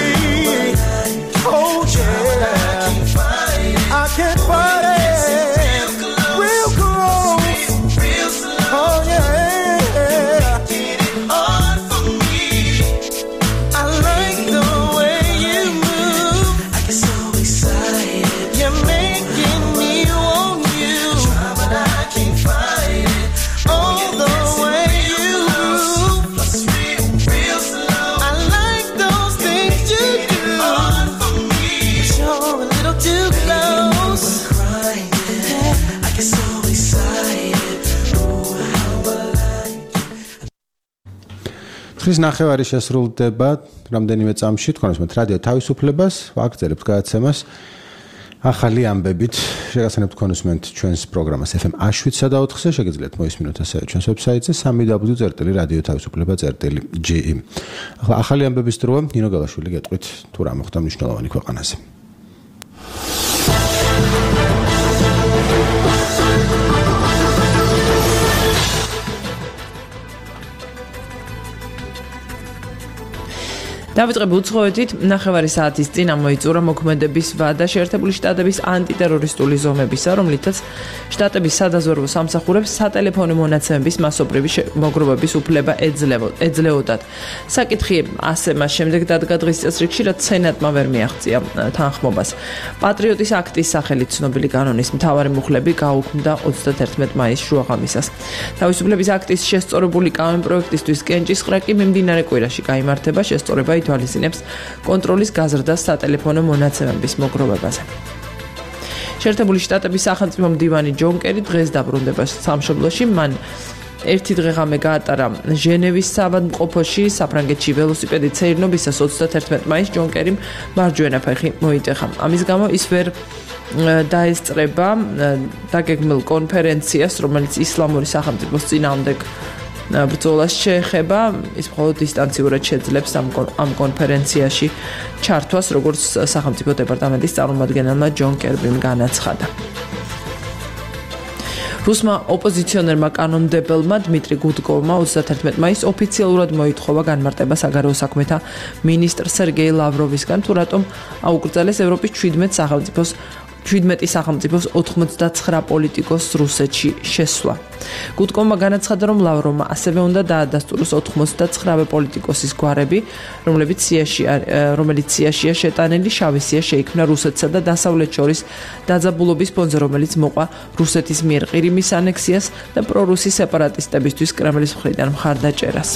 Speaker 17: Oh, yeah. I can't fight it. Real close. Oh, yeah.
Speaker 16: Hard for me. I like the way you move. I get so excited. You're making me want you. Try, but I can't fight it. Oh, the way you move. Plus real, real slow. I like those things you do. Hard for me. But you're a little too close. When we're crying, I get so excited. Oh, how I like it.
Speaker 2: ხრის ნახევარი შესრულდება რამდენიმე წამში თქვენ ისმენთ რადიო თავისუფლებას ვაგრძელებთ გადაცემას ახალი ამბებით შეგახსენებთ თქვენ ისმენთ ჩვენს პროგრამას FM 7-სა და 4-ზე შეგიძლიათ მოისმინოთ ასევე ჩვენს ვებსაიტზე www.radio-tavisufleba.ge ახლა ახალი ამბების დროა ნინო გალაშვილი გეტყვით თუ რა მოხდა მნიშვნელოვანი ქვეყანაზე
Speaker 3: დავიწყებ უცხოეთით. 9 საათის წინ ამოიწურა მოქმედების ვადა შეერთებული შტატების ანტიტერორისტული ზომებისა, რომლითაც შტატების სადაზვერვო სამსახურებს სატელეფონო მონაცემების მასობრივი მოგროვების უფლება ეძლეოდათ. საკითხი ასე მას შემდეგ დადგა დღის წესრიგში, რაც სენატმა ვერ მიაღწია თანხმობას. პატრიოტის აქტის სახელით ცნობილი კანონის მთავარი მუხლები გაუქმდა 31 მაისს შუაღამისას. თავისუფლების აქტის შესწორებული კანონპროექტისთვის კენჭისყრა კი მიმდინარე კვირაში გაიმართება, შესწორება ითვალისწინებს კონტროლის გაზრდას სატელეფონო მონაცემების მოგროვებაზე. შეერთებული შტატების სახელმწიფო მდივანი ჯონ კერი დღეს დაბრუნდება სამშობლოში. მან ერთი დღე-ღამე გაატარა ჟენევის საავადმყოფოში. საფრანგეთში ველოსიპედით სეირნობისას 31 მაისს ჯონ კერიმ მარჯვენა ფეხი მოიტეხა. ამის გამო ის ვერ დაესწრება დაგეგმილ კონფერენციას, რომელიც ისლამური სახელმწიფოს წინააღმდეგ ბრძოლას შეეხება. ის მხოლოდ დისტანციურად შეძლებს ამ კონფერენციაში ჩართვას, როგორც სახელმწიფო დეპარტამენტის წარმომადგენელმა ჯონ კერბიმ განაცხადა. რუსმა ოპოზიციონერმა კანონმდებელმა დმიტრი გუდკოვმა 31 მაისს ოფიციალურად მოითხოვა განმარტება საგარეო საქმეთა მინისტრ სერგეი ლავროვისგან, თუ რატომ აუკრძალეს ევროპის 17 სახელმწიფოს 89 პოლიტიკოსს რუსეთში შესვლა. გუდკოვმა განაცხადა, რომ ლავროვმა ასევე უნდა დაადასტუროს 99 პოლიტიკოსის გვარები, რომელიც სიაშია შეტანილი. შავი სია შეიქმნა რუსეთსა და დასავლეთ შორის დაძაბულობის ფონზე, რომელიც მოყვა რუსეთის მიერ ყირიმის ანექსიას და პრორუსი სეპარატისტებისთვის კრემლის მხრიდან მხარდაჭერას.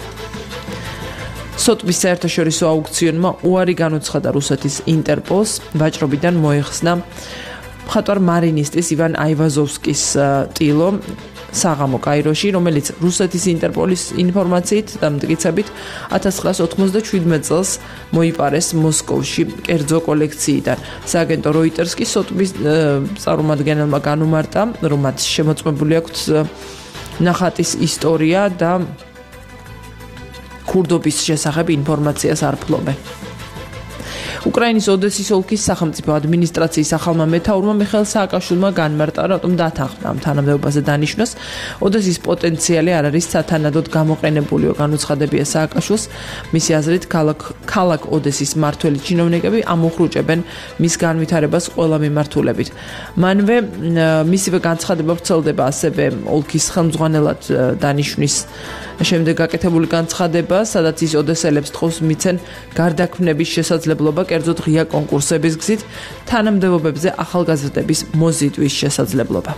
Speaker 3: სოტბის საერთაშორისო აუქციონმა უარი განუცხადა რუსეთის ინტერპოლს, ვაჭრობიდან მოიხსნა მხატვარ მარინისტის ივან აივაზოვსკის ტილო საღამო კაიროში, რომელიც რუსეთის ინტერპოლის ინფორმაციით და მტკიცებით 1997 წელს მოიპარეს მოსკოვში კერძო კოლექციიდან. სააგენტო როიტერს კი სოტბის წარმომადგენელმა განუმარტა, რომ მათ შემოწმებული აქვთ ნახატის ისტორია და ქურდობის შესახებ ინფორმაციას არ ფლობენ. უკრაინის ოდესის ოლქის სახელმწიფო ადმინისტრაციის ახალმა მეთაურმა მიხეილ სააკაშვილმა განმარტა, რატომ დათანხმდა ამ თანამდებობაზე დანიშვნას. ოდესის პოტენციალი არ არის სათანადოდ გამოყენებულიო, განუცხადებია სააკაშვილს. მისი აზრით, ქალაქ ოდესის მმართველი ჩინოვნიკები ამოხრუჭებენ მის განვითარებას ყველა მიმართულებით. მანვე მისივე განცხადება ვრცელდება ასევე ოლქის ხელმძღვანელად დანიშვნის შემდეგ გაკეთებული განცხადება, სადაც ის ოდესელებს თხოვს მიცენ გარდაქმნების შესაძლებლობა, კერძოდ ღია კონკურსების გზით, თანამდებობებზე ახალგაზრდების მოზიდვის შესაძლებლობა.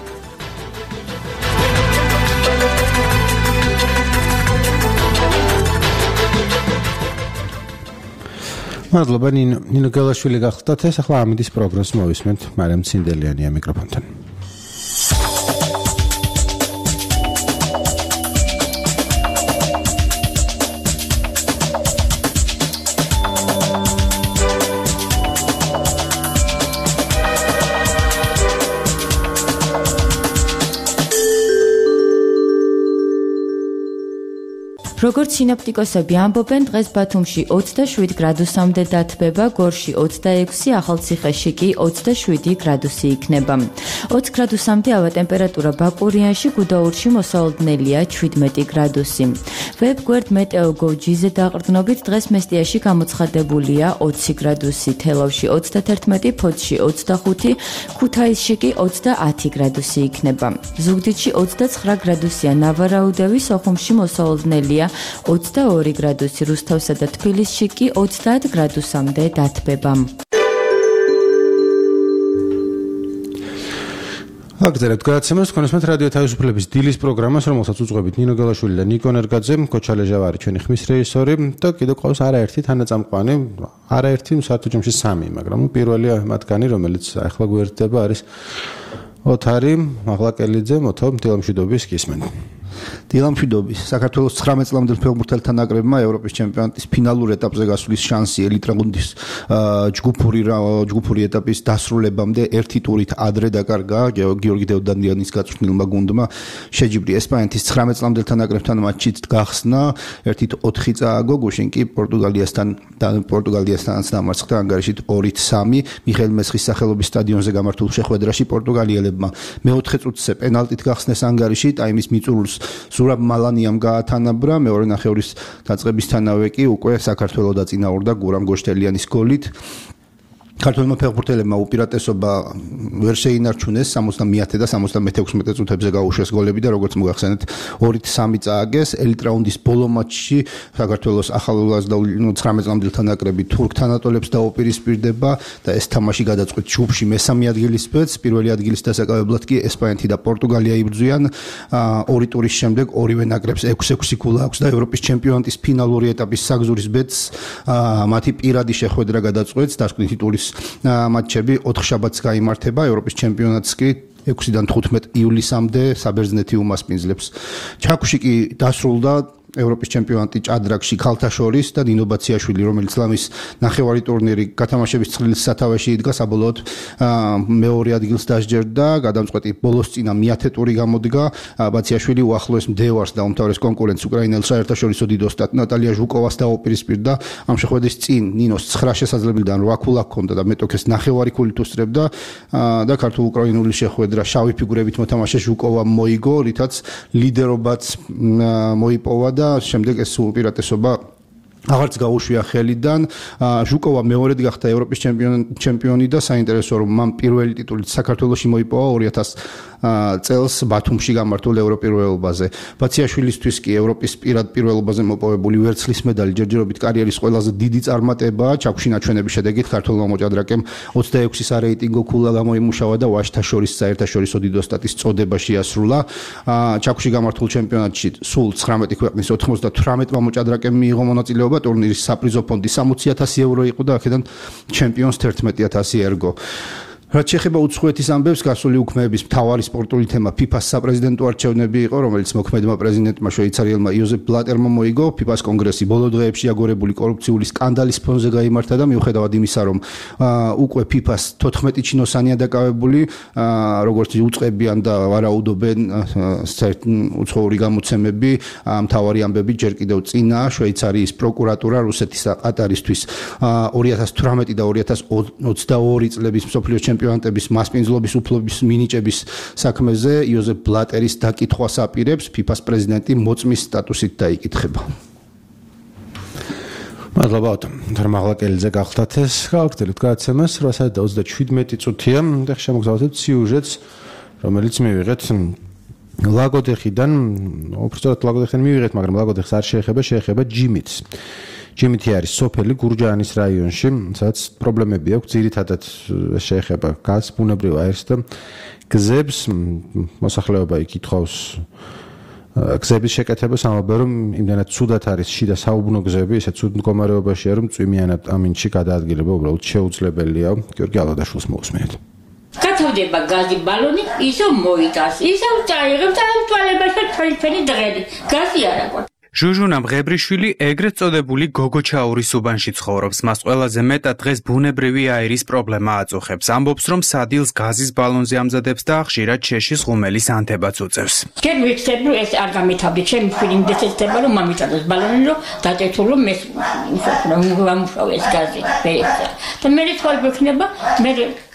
Speaker 2: მადლობა ნინო გელაშვილი გახლდათ. ეს ახლა ამიდის პროგრამას მოვისმენთ. მარიამ ცინდელიანია მიკროფონთან.
Speaker 19: როგორც სინოპტიკოსები ამბობენ, დღეს ბათუმში 27 გრადუსამდე დათბება, გორში 26, ახალციხეში კი 27 გრადუსი იქნება. 20 გრადუსამდე ავა ტემპერატურა ბაკურიანში, გუდაურში მოსალოდნელია 17 გრადუსი. ვებგვერდ მეტეოგოჯიზე დაყრდნობით დღეს მესტიაში გამოცხადებულია 20 გრადუსი, თელავში 31, ფოთში 25, ქუთაისში კი 30 გრადუსი იქნება. ზუგდიდში 29 გრადუსია, ნავარაუდევი, სოხუმში მოსალოდნელია 22 გრადუსი, რუსთავსა და თბილისში კი 30 გრადუსამდე დათბება.
Speaker 2: აგზერებთ გადაცემას თქვენსმეთ რადიო თავისუფლების დილის პროგრამას, რომელსაც უძღვებით ნინო გელაშვილი და ნიკო ნერგაძე, ქოჩა ლეჟავარი ჩვენი ხმის რეჟისორი და კიდევ ყავს არაერთი თანაწამყვანი, არაერთი საერთო ჯამში 3, მაგრამ პირველი მათგანი, რომელიც ახლა გვერდება, არის ოთარი მაღლაკელიძე, მოთო დილამშვიდობის გისმენ.
Speaker 20: დილამშვიდობის. საქართველოს 19 წლამდელ ფეხბურთელთა ნაკრებმა ევროპის ჩემპიონატის ფინალურ ეტაპზე გასვლის შანსი ელიტ რაუნდის ჯგუფური ეტაპის დასრულებამდე ერთი ტურით ადრე დაკარგა გიორგი დევდანდიანის გაწვრთნილმა გუნდმა. შეჯიბრი ესპანეთის 19 წლამდელთა ნაკრებთან მატჩით გახსნა 1-4 წააგო, გუშინ კი პორტუგალიასთან დამარცხდა ანგარიშით 2-3 მიხეილ მესხის სახელობის სტადიონზე გამართულ შეხვედრაში პორტუგალიელებმა მეოთხე წუთზე პენალტით გახსნეს ანგარიში, ტაიმის მიწურულს ზურაბ მალანიამ გაათანაბრა, მეორე ნახევრის დაწყებისთანავე კი უკვე საქართველოს დაწინაურდა გურამ გოშტელიანის გოლით. ქართველმა ფეხბურთელებმა უპირატესობა ვერ შეინარჩუნეს 71 და 76 წუთებზე გაუშვეს გოლები და როგორც მოგახსენეთ 2-3 წააგეს ელიტ რაუნდის ბოლო მატჩში საქართველოს ახალ 19 წლამდელთა ნაკრები თურქთან ატოლებს დაუპირისპირდება და ეს თამაში გადაწყვეტ ჯგუფში მესამე ადგილის სპეცს პირველი ადგილის დასაკავებლად კი ესპანეთი და პორტუგალია იბრძვიან ორი ტურის შემდეგ ორივე ნაკრებს 6-6 გოლა აქვს და ევროპის ჩემპიონატის ფინალური ეტაპის საგზურის ბედს მათი პირადი შეხვედრა გადაწყვეტს დასკვნითი ტურის матчები 4 შაბათს გაიმართება, ევროპის ჩემპიონატს კი 6-დან 15 ივლისამდე საბერძნეთი უმასპინძლებს. ჩაკუში კი დასრულდა ევროპის ჩემპიონატი ჭადრაკში ქალთა შორის და ნინო ბაციაშვილი, რომელიც ლამის ნახევარი ტურნირი გათამაშების წრილის სათავეში იდგა, საბოლოოდ მეორე ადგილს დასჯერდა, გადამწყვეტი ბოლოს წინა მე-10 ტური გამოდგა. ბაციაშვილი უახლოეს მდევარს და უმთავრეს კონკურენტს უკრაინელ საერთაშორისო დიდ ოსტატ ნატალია ჟუკოვას დაუპირისპირდა. ამ შეხვედრის წინ ნინოს 9 შესაძლებელიდან 8 ქულა ჰქონდა და მეტოქეს ნახევარი ქულით უსწრებდა და ქართულ-უკრაინული შეხვედრა შავი ფიგურებით მოთამაშე ჟუკოვამ მოიგო, რითაც ლიდერობაც მოიპოვა და შემდეგ ეს უპირატესობა აღარც გაუშვია ხელიდან. ჟუკოვა მეორედ გახდა ევროპის ჩემპიონი და საინტერესოა რომ მან პირველი ტიტულით საქართველოში მოიპოვა 2000 წელს ბათუმში გამართულ ევროპირველობაზე. ბაციაშვილისთვის კი ევროპის პირველობაზე მოპოვებული ვერცხლის медаლი ჯერჯერობით კარიერის ყველაზე დიდი წარმატებაა. ჩაკუში ნაჩვენების შედეგით ქართველმა მოჭადრაკემ 26 სარეიტინგო ქულა გამოიმუშავა და ვაჟთა შორის საერთაშორისო დიდ ოსტატის წოდება შეასრულა. ჩაკუში გამართულ ჩემპიონატში სულ 19 ქვეყნის 98-მა მოჭადრაკემ მიიღო მონაწილეობა. ტურნირის საპრიზო ფონდი 60,000 евро იყო და აქედან ჩემპიონს 11,000 ერგო. რაც შეეხება უცხოეთის ამბებს, გასული უქმეების მთავარი სპორტული თემა FIFA-ს საპრეზიდენტო არჩევნები იყო, რომელიც მოქმედმა პრეზიდენტმა შვეიცარიელმა იოზეფ ბლატერმა მოიგო. FIFA-ს კონგრესი ბოლო დღეებში აგორებული კორუფციული სკანდალის ფონზე გაიმართა და მიუხედავად იმისა, რომ უკვე FIFA-ს 14 ჩინოსანია დაკავებული, როგორც უწყებიან და ვარაუდობენ უცხოური გამოცემები, მთავარი ამბები ჯერ კიდევ წინა შვეიცარიის პროკურატურა რუსეთის და ყატარისთვის 2018 და 2022 წლების მსოფლიო ჩემპიონატების მასპინძლობის უფლობის მინიჭების საქმეზე იოზეფ ბლატერის დაკითხვას აპირებს FIFA-ს პრეზიდენტი მოწმის სტატუსით დაიკითხება. მადლობა თორმაღლაკელიძე გახლდათ ეს გავაგრძელებთ გადაცემას 8:27 წუთია და შემოგზავნებთ სიუჟეტს რომელიც მივიღეთ ლაგოდეხიდან უბრალოდ ლაგოდეხიდან მივიღეთ მაგრამ ლაგოდეხს არ შეეხება ჯიმიტს ჯიმიტი არის სოფელი გურჯაანის რაიონში, სადაც პრობლემები აქვს, ძირითადად შეეხება გაზს, ბუნებრივ აირს და გზებს, მოსახლეობა იკითხავს გზების შეკეთებას, ამბობენ რომ იმდანაც ცუდად არის შიდა საუბნო გზები, ესე ცუდ მდგომარეობაშია, რომ წვიმიანად ამინჩი გადაადგილება უბრალოდ შეუძლებელია. გიორგი ალადაშვილს მოусმინეთ.
Speaker 21: გათოვდება გაზი ბალონი, ისო მოიტანს, ისო წაიღებს და ამ თვალებაში თვითფენი დღედი. გაზი არ აქვს.
Speaker 22: ჟუჟუნა მღებრიშვილი ეგრეთ წოდებული გოგოჩაურის უბანში ცხოვრობს. მას ყველაზე მეტად დღეს ბუნებრივი აირის პრობლემა აწუხებს. ამბობს, რომ სადილს გაზის ბალონზე ამზადებს და ხშირად შეშის ღუმელის ანთებაც უწევს.
Speaker 21: ჩემ ვიცები ეს არ გამითავდი, ჩემი ფილი მდეცეცდება რომ მომიტანოს ბალონი, რომ დაწეთულო მეს გამუშავე ეს გაზი. და მე თვალ გვექნება, მე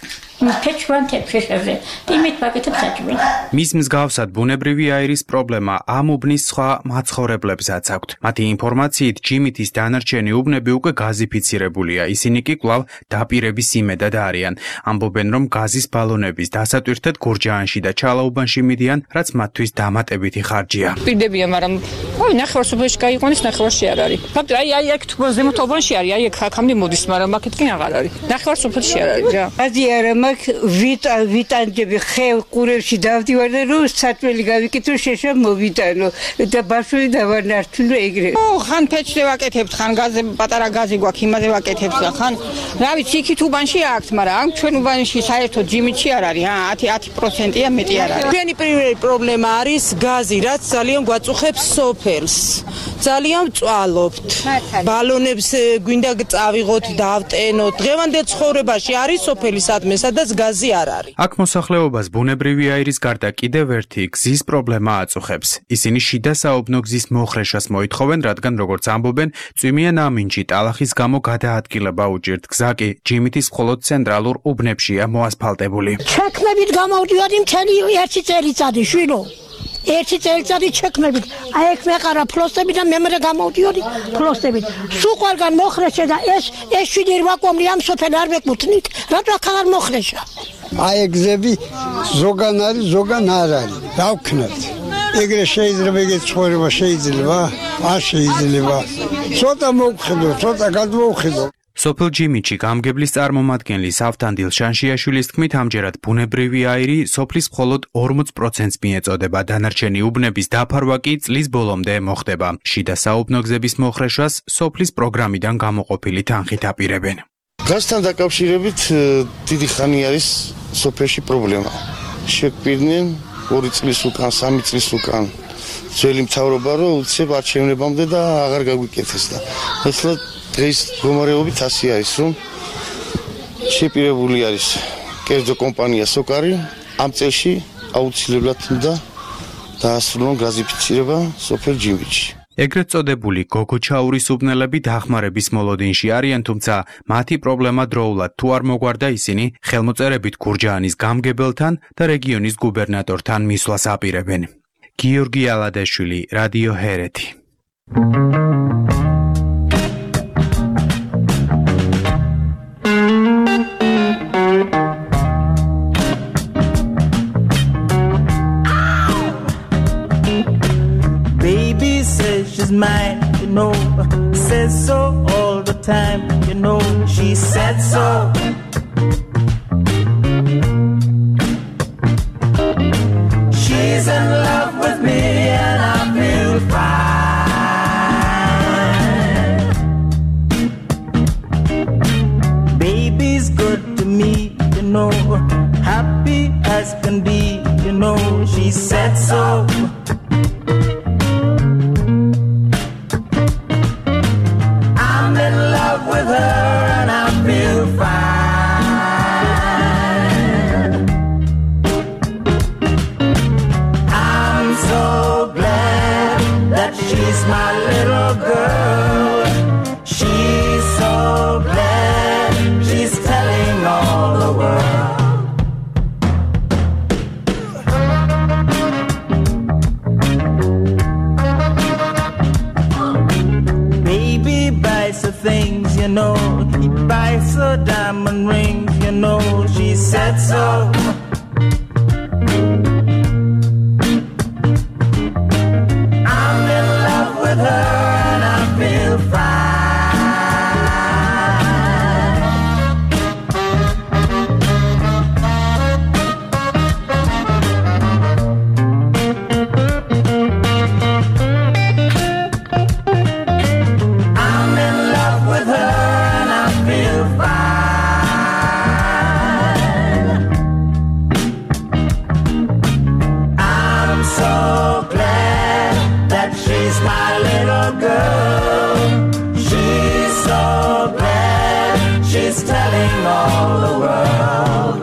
Speaker 22: მის მსგავსად ბუნებრივი აირის პრობლემა ამ უბნის სხვა მაცხოვრებლებსაც აქვთ. მათი ინფორმაციით ჯიმიტის დანარჩენი უბნები უკვე გაზიფიცირებულია, ისინი კი კვლავ დაპირების იმედად არიან. ამბობენ, რომ გაზის ბალონების დასატვირთად გურჯაანში და ჩალაუბანში მიდიან, რაც მათთვის დამატებითი ხარჯია.
Speaker 23: პირდებია, მაგრამ ნახევარ სოფელში გაიყვანეს, ნახევარში არ არის. ფაქტი, აი აქ თუ ზემოთ უბანში არის, აი აქ აქამდე მოდის, მაგრამ აქეთ კი აღარ არის. ნახევარ სოფელში არ არის რა.
Speaker 24: აზი არა ვიტანჯები ხევ ყურებში დავდივარ და რომ საწველი გავიკეთო შეშა მოვიტანო და ბავშვი დავანართუნო ეგრე.
Speaker 23: ხან ფეჩზე ვაკეთებთ, ხან გაზზე პატარა გაზი გვაქვს, იმაზე ვაკეთებთ და ხან რა ვიცი იქით უბანში აქვს, მაგრამ ამ ჩვენ უბანში საერთოდ ჯიმიტში არ არის, 10%-ია მეტი არ არის.
Speaker 25: ჩვენი პირველი პრობლემა არის გაზი, რაც ძალიან გვაწუხებს სოფელს. ძალიან მწვალობთ. ბალონებს გვინდა წავიღოთ, დავტენოთ. დღევანდელ ცხოვრებაში არის სოფელი სადმე, სადაც გაზი არ არის.
Speaker 22: აქ მოსახლეობას ბუნებრივი აირის გარდა კიდევ ერთი გზის პრობლემა აწუხებს. ისინი შიდა საუბნო გზის მოხრეშას მოითხოვენ, რადგან როგორც ამბობენ, წვიმიან ამინჩი ტალახის გამო გადაადგილება უჭირთ. გზა კი ჯიმიტის მხოლოდ ცენტრალურ უბნებშია მოასფალტებული.
Speaker 24: ჩაქმებით გამოვდივარი მთელი 1 წელიწადი შვილო.
Speaker 1: ერთი წელიწადი ჩექმებით. აი ეგ მეყარა ფლოსები და მემრე გამოვდიოდი ფლოსებით. სულ ყველგან მოხრეშე და ეს 7-8 კომლი ამ სოფელ არ მეკუთვნით. რატო აქ არ მოხრეშა?
Speaker 4: აი ეგზები ზოგან არის, ზოგან არ არის. რა ვქნათ? ეგრე შეიძლება ეგეთ ცხოვრება შეიძლება? არ შეიძლება. ცოტა მოვხედო, ცოტა გადმოვხედო.
Speaker 22: სოფელ ჯიმიჩი გამგებლის წარმომადგენლის ავთანდილ შანშიაშვილის თქმით, ამჯერად ბუნებრივი აირი სოფლის მხოლოდ 40%-ს მიეწოდება, დანარჩენი უბნების დაფარვა კი წლის ბოლომდე მოხდება. შიდა საუბნო გზების მოხრეშვას სოფლის პროგრამიდან გამოყოფილი თანხით აპირებენ.
Speaker 5: გაზთან დაკავშირებით დიდი ხანი არის სოფელში პრობლემა. შეგვიდნენ 2 წლის უკან, 3 წლის უკან ძველი მთავრობა რომ უცებ არჩევნებამდე და აღარ გაგვიკეთეს და ახლა დღეს მდგომარეობით ასე არის რომ შეპირებული არის კერძო კომპანია სოკარი ამ წელში აუცილებლად უნდა დაასრულონ გაზიფიცირება სოფელ ჯიმიჩში.
Speaker 22: ეგრეთ წოდებული გოგოჩაურის უბნელები დახმარების მოლოდინში არიან, თუმცა მათი პრობლემა დროულად თუ არ მოგვარდა, ისინი ხელმოწერებით გურჯაანის გამგებელთან და რეგიონის გუბერნატორთან მისვლას აპირებენ. გიორგი ალადაშვილი, რადიო ჰერეთი.
Speaker 16: Baby says she's mine, you know, says so all the time, you know, she said so. She's in love with me and I feel fine. Baby's good to me, you know, happy as can be, you know, she said so. I'm in love with her and I feel fine. I'm so glad that she's my little girl. She's so glad she's telling all the world. Baby buys her things, you know. He buys her diamond rings, you know. She said so. I'm in love with her and I feel I'm in love with her and I feel fine. I'm so glad that she's my little girl. She's so glad she's telling all the world.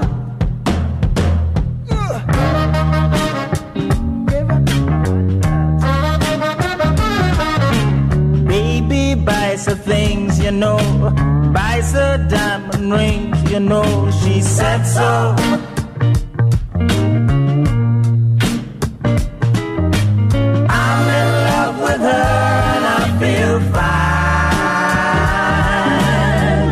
Speaker 16: Baby buys her things, you know, buys her diamond rings, you know, she said so. I'm in love with her and I feel fine.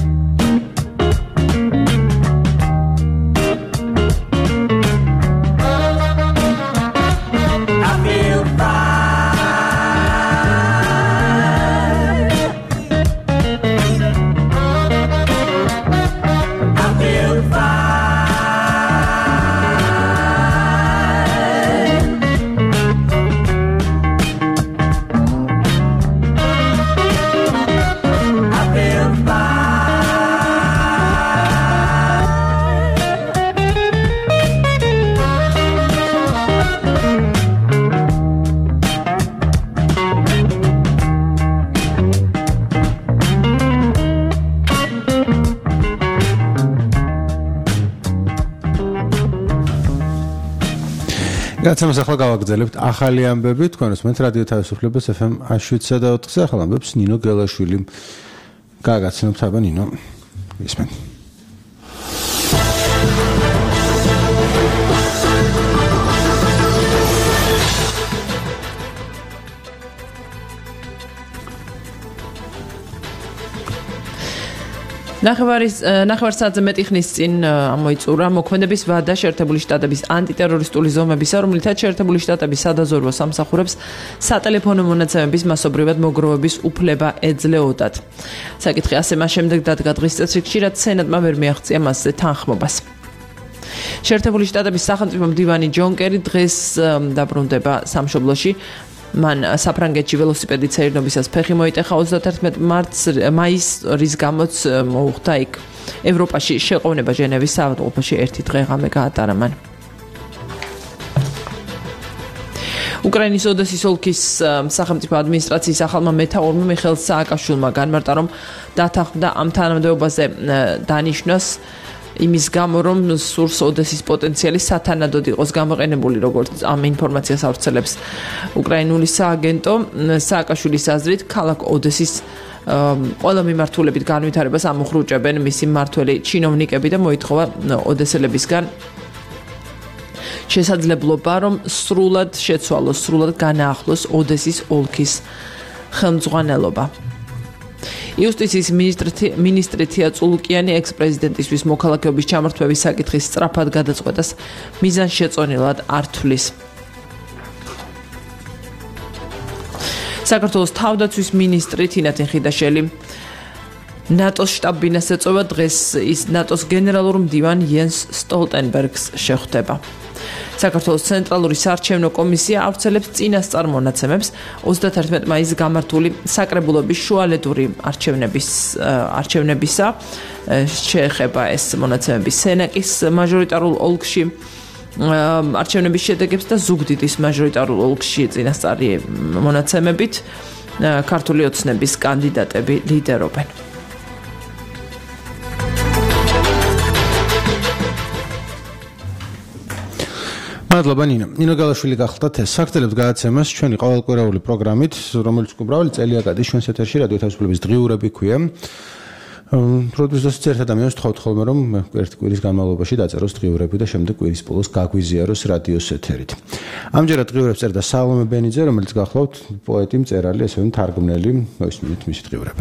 Speaker 16: I feel fine. I feel fine. I feel
Speaker 2: გაცემას ახლა გავაგრძელებთ ახალი ამბები, თქვენს მეთ რადიო თავისუფლებას FM 107 და 4-ზე ახალ ამბებს ნინო გელაშვილი გააგაცნობთ. აბა ნინო, ისმენ.
Speaker 3: ნახევარსაათზე მეტი ხნის წინ ამოიწურა მოქმედების ვადა შეერთებული შტატების ანტიტერორისტული ზომებისა, რომლითაც შეერთებული შტატების სადაზვერვო სამსახურებს სატელეფონო მონაცემების მასობრივად მოგროვების უფლება ეძლეოდათ. საკითხი ასე მას შემდეგ დადგა დღის წესრიგში, რაც სენატმა ვერ მიაღწია მასზე თანხმობას. შეერთებული შტატების სახელმწიფო მდივანი ჯონ კერი დღეს დაბრუნდება სამშობლოში. მან საფრანგეთში ველოსიპედით საერთნობისას ფეხი მოიტეხა 31 მაისს, რის გამოც მოუხდა იქ ევროპაში შეყოვნება ჟენევის საავადმყოფოში ერთი დღე ღამე გაატარა მან. უკრაინის ოდესის ოლქის სახელმწიფო ადმინისტრაციის ახალმა მეთაურმა მიხეილ სააკაშვილმა განმარტა, რომ დათანხმდა ამ თანამდებობაზე დანიშნოს იმის გამო, რომ სურს ოდესის პოტენციალი სათანადოდ იყოს გამოყენებული, როგორც ამ ინფორმაციას ავრცელებს უკრაინული სააგენტო. სააკაშვილის აზრით, ქალაქ ოდესის ყველა მიმართულებით განვითარებას ამოხრუჭებენ მისი მმართველი ჩინოვნიკები და მოითხოვა ოდესელებისგან შესაძლებლობა, რომ სრულად შეცვალოს, სრულად განაახლოს ოდესის ოლქის ხელმძღვანელობა. იუსტიციის მინისტრი თია წულუკიანი ექს-პრეზიდენტისთვის მოქალაქეობის ჩამორთმევის საკითხის სწრაფად გადაწყვეტას მიზანშეწონილად არ თვლის. საქართველოს თავდაცვის მინისტრი თინათინ ხიდაშელი ნატოს შტაბ-ბინას ეწევა. დღეს ის ნატოს გენერალურ მდივან იენს სტოლტენბერგს შეხვდება. საქართველოს ცენტრალური საარჩევნო კომისია ავრცელებს წინასწარ მონაცემებს 31 მაისს გამართული საკრებულოების შუალედური არჩევნებისა. შეეხება ეს მონაცემები სენაკის მაჟორიტარულ ოლქში არჩევნების შედეგებს და ზუგდიდის მაჟორიტარულ ოლქში წინასწარი მონაცემებით ქართული ოცნების კანდიდატები ლიდერობენ.
Speaker 2: მადლობა ნინო. ნინო გალაშვილი გახლდათ ეს საქმეებს გადაცემას ჩვენი ყოველკვირეული პროგრამით, რომელიც უკრავალი წელია გადის ჩვენს ეთერში რადიო თავისუფლების დღიურები ქვია. პროდიუსერს ერთ ადამიანს თხოვთ ხოლმე რომ ერთი კვირის განმავლობაში დაწეროს დღიურები და შემდეგ კვირის ბოლოს გაგვიზიაროს რადიოს ეთერით. ამჯერად დღიურებს წერდა სალომე ბენიძე, რომელიც გახლავთ პოეტი, მწერალი, ასევე მთარგმნელი. მოვისმინეთ მისი დღიურები.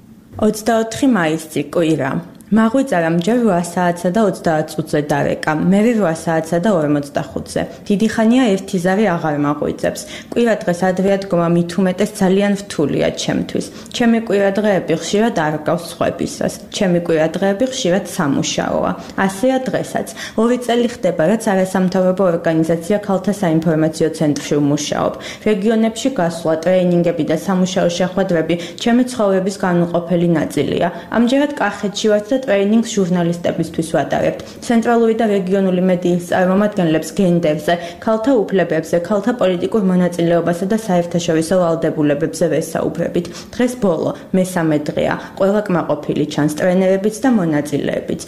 Speaker 8: 24 მაისი კვირა. მაღვიძარა მჯერ 8 საათსა და 30 წუთზე დარეკა, მერე 8 საათსა და 45-ზე. დიდი ხანია ერთი ზარი აღარ მაღვიძებს. კვირა დღეს ადრე ადგომა მით უმეტეს ძალიან რთულია ჩემთვის. ჩემი კვირა დღეები ხშირად არ გავს სხვებისას. ჩემი კვირა დღეები ხშირად სამუშაოა. ასეა დღესაც. 2 წელი ხდება, რაც არასამთავრობო ორგანიზაცია ქალთა საინფორმაციო ცენტრში ვმუშაობ. რეგიონებში გასვლა, ტრეინინგები და სამუშაო შეხვედრები ჩემი ცხოვრების განუყოფელი ნაწილია. ამჯერად კახეთში ვართ და ტრეინინგს ჟურნალისტებისთვის ვატარებთ. ცენტრალური და რეგიონული მედიის წარმომადგენლებს გენდერზე, ქალთა უფლებებზე, ქალთა პოლიტიკურ მონაწილეობასა და საერთაშორისო ვალდებულებებზე ვესაუბრებით. დღეს ბოლო, მესამე დღეა, ყველა კმაყოფილი ჩანს ტრენერებიც და მონაწილეებიც.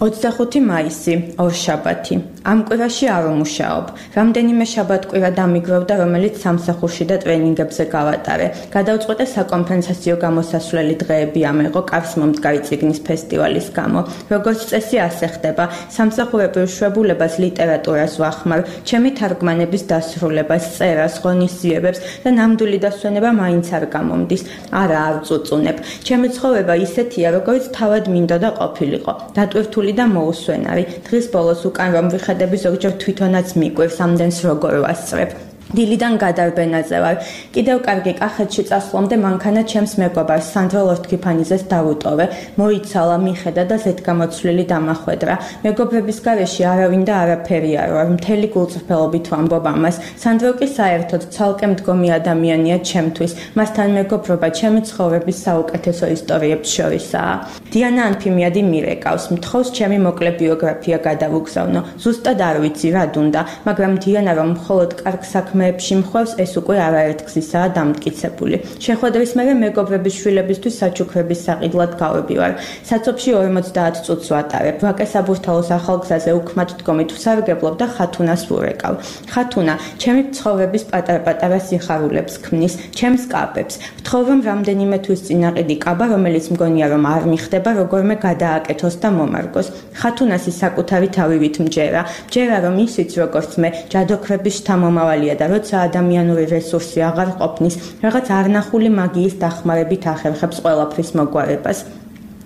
Speaker 8: 25 მაისი, ორშაბათი. ამ კვირაში არ ვმუშაობ. რამდენიმე შაბათ-კვირა დამიგროვდა, რომელიც სამსახურში და ტრეინინგებზე გავატარე. გადავწყვეტე საკომპენსაციო გამოსასვლელი დღეები ამეღო კარს მომდგარი წიგნის ფესტივალის გამო. როგორც წესი ასე ხდება, სამსახურებრივ შვებულებას ლიტერატურას ვახმარ, ჩემი თარგმანების დასრულებას, წერას, ღონისძიებებს და ნამდვილი დასვენება მაინც არ გამომდის. არა, არ წუწუნებ. ჩემი ცხოვრება ისეთია, როგორც თავად მინდოდა და ყოფილიყო. დატვირთული და მოუსვენარი. დღის ბოლოს უკან რომ ვიხედები ზოგჯერ თვითონაც მიკვირს ამდენს როგორ ვასწრებ. დილიდან გადარბენაზე ვარ. კიდევ კარგი კახეთში წასვლამდე მანქანა ჩემს მეგობარს სანდრო ლორთქიფანიძეს დავუტოვე. მოიცალა, მიხედა და ზედგამოცვლილი დამახვედრა. მეგობრების გარეშე არავინ და არაფერი არ ვარ. მთელი გულწრფელობით ვამბობ ამას. სანდრო კი საერთოდ ცალკე მდგომი ადამიანია ჩემთვის. მასთან მეგობრობა ჩემი ცხოვრების საუკეთესო ისტორიებს შორისაა. დიანა ანფიმიადი მირეკავს. მთხოვს ჩემი მოკლე ბიოგრაფია გადავუგზავნო. ზუსტად არ ვიცი რა დუნდა, მაგრამ დიანა რომ მხოლოდ კარგ საქმეებში მხვევს, ეს უკვე არაერთგზისაა დამტკიცებული. შეხვედრის მერე მეგობრების შვილებისთვის საჩუქრების საყიდლად გავებივარ. საცობში 50 წუთს ვატარებ. ვაკესაბურთალოს ახალგზაზე უქმად დგომით ვსარგებლობ და ხათუნას ვურეკავ. ხათუნა ჩემი ცხოვრების პატარ-პატარა სიხარულებს ქმნის, ჩემს კაბებს. ვთხოვ რომ რამდენიმე თვის წინ აყიდი კაბა, რომელიც მგონია რომ არ მიხდება, როგორმე გადააკეთოს და მომარგოს. ხათუნას ის საკუთარი თავივით მჯერა. მჯერა რომ ისიც როგორც მე ჯადოქრების შთამომავალია და როცა ადამიანური რესურსი აღარ ყოფნის, რაღაც არნახული მაგიის დახმარებით ახერხებს ყველაფრის მოგვარებას.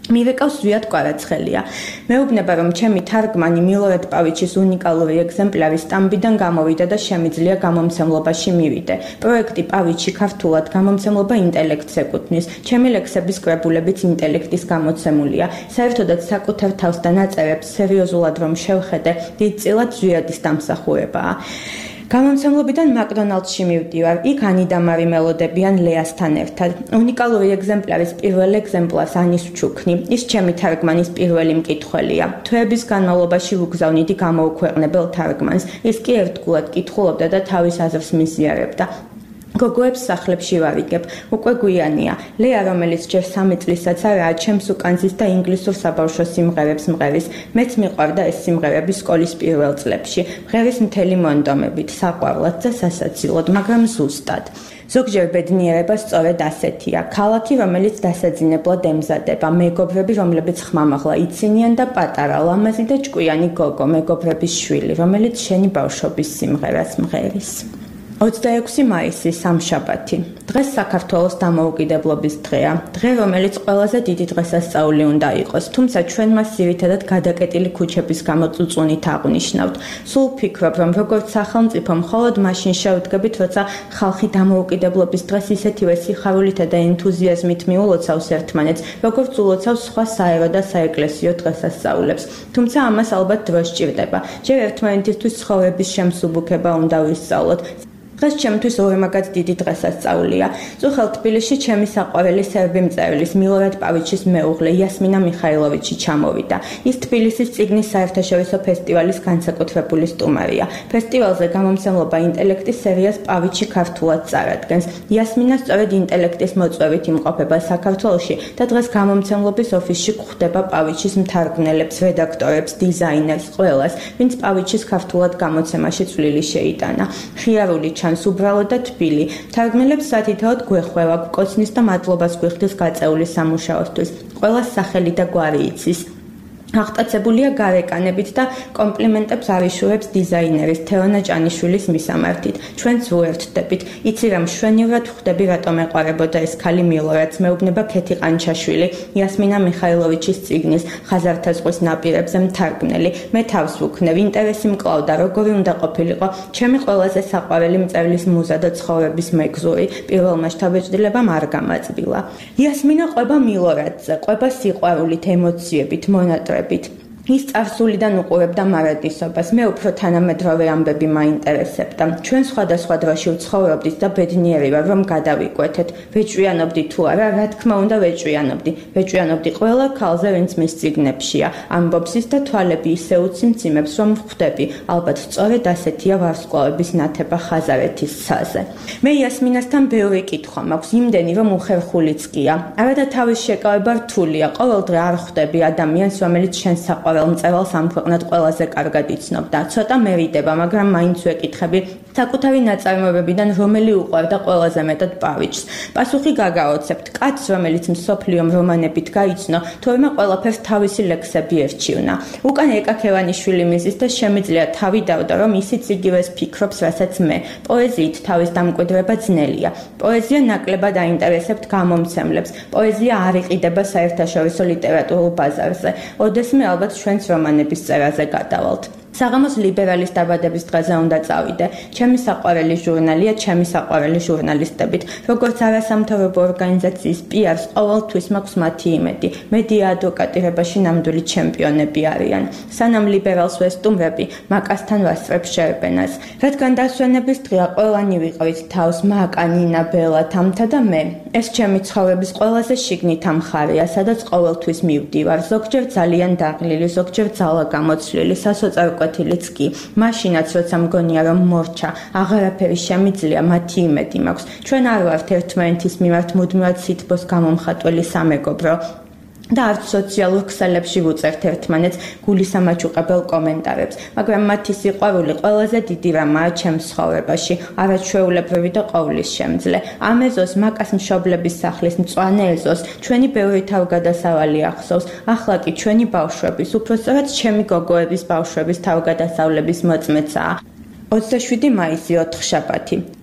Speaker 8: მივეკავს ზვიად კვარაცხელია. მეუბნება, რომ ჩემი თარგმანი მილორად პავიჩის უნიკალური ეგზემპლარი სტამბიდან გამოვიდა და შემიძლია გამომცემლობაში მივიდე. პროექტი პავიჩი ქართულად გამომცემლობა ინტელექტს ეკუთვნის. ჩემი ლექსების კრებულებიც ინტელექტის გამოცემულია. საერთოდაც საკუთარ თავს და ნაწერებს სერიოზულად რომ შევხედე, დიდწილად ზვიადის დამსახურებაა. გამომცემლობიდან მაკდონალდსში მივდივარ. იქ ანი და მარი მელოდებიან ლეასთან ერთად. უნიკალური ეგზემპლარის პირველ ეგზემპლარს ანის ვჩუქნი. ის ჩემი თარგმანის პირველი მკითხველია. თვეების განმავლობაში ვუგზავნიდი გამოუქვეყნებელ თარგმანს. ის კი ერთგულად კითხულობდა და თავის აზრს მიზიარებდა. გოგოებს სახლებში ვარიგებ. უკვე გვიანია. ლეა, რომელიც ჯერ 3 წლისაც არაა, ჩემს უკანზის და ინგლისურ საბავშვო სიმღერებს მღერის. მეც მიყვარდა ეს სიმღერები სკოლის პირველ წლებში. მღერის მთელი მონდომებით, საყვარლად და სასაცილოდ, მაგრამ ზუსტად. ზოგჯერ ბედნიერება სწორედ ასეთია. ქალაქი, რომელიც დასაძინებლად ემზადება, მეგობრები, რომლებიც ხმამაღლა იცინიან და პატარა, ლამაზი და ჭკვიანი გოგო, მეგობრების შვილი, რომელიც შენი ბავშვობის სიმღერას მღერის. 26 მაისი სამშაბათი. დღეს საქართველოს დამოუკიდებლობის დღეა. დღე, რომელიც ყველაზე დიდი დღესასწაული უნდა იყოს, თუმცა ჩვენ მას ძირითადად გადაკეტილი ქუჩების გამო წუწუნით აღვნიშნავთ. სულ ვფიქრობ, რომ როგორც სახელმწიფო მხოლოდ მაშინ შევდგებით, როცა ხალხი დამოუკიდებლობის დღეს ისეთივე სიხარულითა და ენთუზიაზმით მიულოცავს ერთმანეთს, როგორც ულოცავს სხვა საერო და საეკლესიო დღესასწაულებს. თუმცა ამას ალბათ დრო სჭირდება. ჯერ ერთმანეთისთვის ცხოვრების შემსუბუქება უნდა ვისწავლოთ. დღეს ჩემთვის ორმაგად დიდი დღესასწაულია. წუხელ თბილისში ჩემი საყვარელი სერბი მწერლის მილორად პავიჩის მეუღლე იასმინა მიხაილოვიჩი ჩამოვიდა. ის თბილისის წიგნის საერთაშორისო ფესტივალის განსაკუთრებული სტუმარია. ფესტივალზე გამომცემლობა ინტელექტის სერიას პავიჩი ქართულად წარადგენს. იასმინა სწორედ ინტელექტის მოწვევით იმყოფება საქართველოში და დღეს გამომცემლობის ოფისში გვხვდება პავიჩის მთარგმნელებს, რედაქტორებს, დიზაინერს, ყველას, ვინც პავიჩის ქართულად გამოცემაში წვლილი შეიტანა. ხიარული ჩანს უბრალოდ და თბილი. თარგმნელებს სათითაოდ გვეხვევა, გვკოცნის და მადლობას გვიხდის გაწეული სამუშაოსთვის. ყველას სახელი და გვარი იცის. აღტაცებულია გარეკანებით და კომპლიმენტებს არიშურებს დიზაინერის თეონა ჭანიშვილის მისამართით. ჩვენც ვუერთდებით. იცი რა მშვენივრად ვხვდები, რატომ ეყარებოდა ეს ქალი მილორადს, მეუბნება ქეთი ყანჩაშვილი, იასმინა მიხაილოვიჩის წიგნის ხაზართა ზღვის ნაპირებზე მთარგმნელი. მე თავს ვუქნევ, ინტერესი მკლავდა, როგორი უნდა ყოფილიყო ჩემი ყველაზე საყვარელი მწერლის მუზა და ცხოვრების მეგზური. პირველმა შთაბეჭდილებამ არ გამაწბილა. იასმინა ყვება მილორადზე, ყვება სიყვარულით, ემოციებით, მონატრებით. ის წარსულიდან უყურებდა მარადისობას. მე უფრო თანამედროვე ამბები მაინტერესებდა. ჩვენ სხვადასხვა დროში ვცხოვრობდით და ბედნიერი ვარ, რომ გადავიკვეთეთ. ვეჭვიანობდი თუ არა, რა თქმა უნდა ვეჭვიანობდი. ვეჭვიანობდი ყველა ქალზე, ვინც მის წიგნებშია. ამბობს ის და თვალები ისე უციმციმებს, რომ ვხვდები. ალბათ სწორედ ასეთია ვარსკვლავების ნათება ხაზარეთის ცაზე. მე იასმინასთან ბევრი კითხვა მაქვს, იმდენი, რომ უხერხულიც კია. არა და თავის შეკავება რთულია. ყოველდღე არ ხვდები ადამიანს, რომელიც შენს საყვარელ მწერალს ამ ქვეყნად ყველაზე კარგად იცნობდა. ცოტა მევიდება, მაგრამ მაინც ვეკითხები, საკუთარი ნაწარმოებებიდან რომელი უყვარდა ყველაზე მეტად პავიჩს. პასუხი გაგაოცებთ. კაცს, რომელიც მსოფლიომ რომანებით გაიცნო, თურმე ყველაფერს თავისი ლექსები ერჩივნა. უკან ეკაქევანიშვილი მიზის და შემიძლია თავი დავდა, რომ ისიც იგივეს ფიქრობს, რასაც მე. პოეზიით თავის დამკვიდრება ძნელია. პოეზია ნაკლებად აინტერესებთ გამომცემლებს. პოეზია არ იყიდება საერთაშორისო ლიტერატურულ ბაზარზე. ოდესმე ალბათ ჩვენს რომანების წერაზე გადავალთ. საღამოს ლიბერალის დაბადების დღეზე უნდა წავიდე. ჩემი საყვარელი ჟურნალია, ჩემი საყვარელი ჟურნალისტებით. როგორც არასამთავრობო ორგანიზაციის პიარს ყოველთვის მაქვს მათი იმედი. მედია ადვოკატირებაში ნამდვილი ჩემპიონები არიან. სანამ ლიბერალს ვესტუმრები, მაკასთან ვასწრებ შერბენას. რადგან დასვენების დღეა, ყველანი ვიყავით თავს, მაკა, ნინა, ბელა, თამთა და მე. ეს ჩემი ცხოვრების ყველაზე შიგნითა მხარეა, სადაც ყოველთვის მივდივარ. ზოგჯერ ძალიან დაღლილი, ზოგჯერ ძალა გამოცვლილი, სასოწარკვე კი. მაშინაც როცა მგონია რომ მორჩა, აღარაფერი შემიძლია, მათი იმედი მაქვს. ჩვენ არ ვართ ერთმანეთის მიმართ მუდმივად სითბოს გამომხატველი სამეგობრო. და არც სოციალურ ქსელებში ვუწერთ ერთმანეთს გულისამაჩუყებელ კომენტარებს, მაგრამ მათი სიყვარული ყველაზე დიდი რამაა ჩემს ცხოვრებაში, არაჩვეულებრივი და ყოვლის შემძლე. ამ ეზოს, მაკას მშობლების სახლის მწვანე ეზოს, ჩვენი ბევრი თავგადასავალი ახსოვს, ახლა კი ჩვენი ბავშვების, უпростоრად ჩემი გოგოების ბავშვების თავგადასავლების მოწმეცაა. 27 მაისი ოთხშაბათი.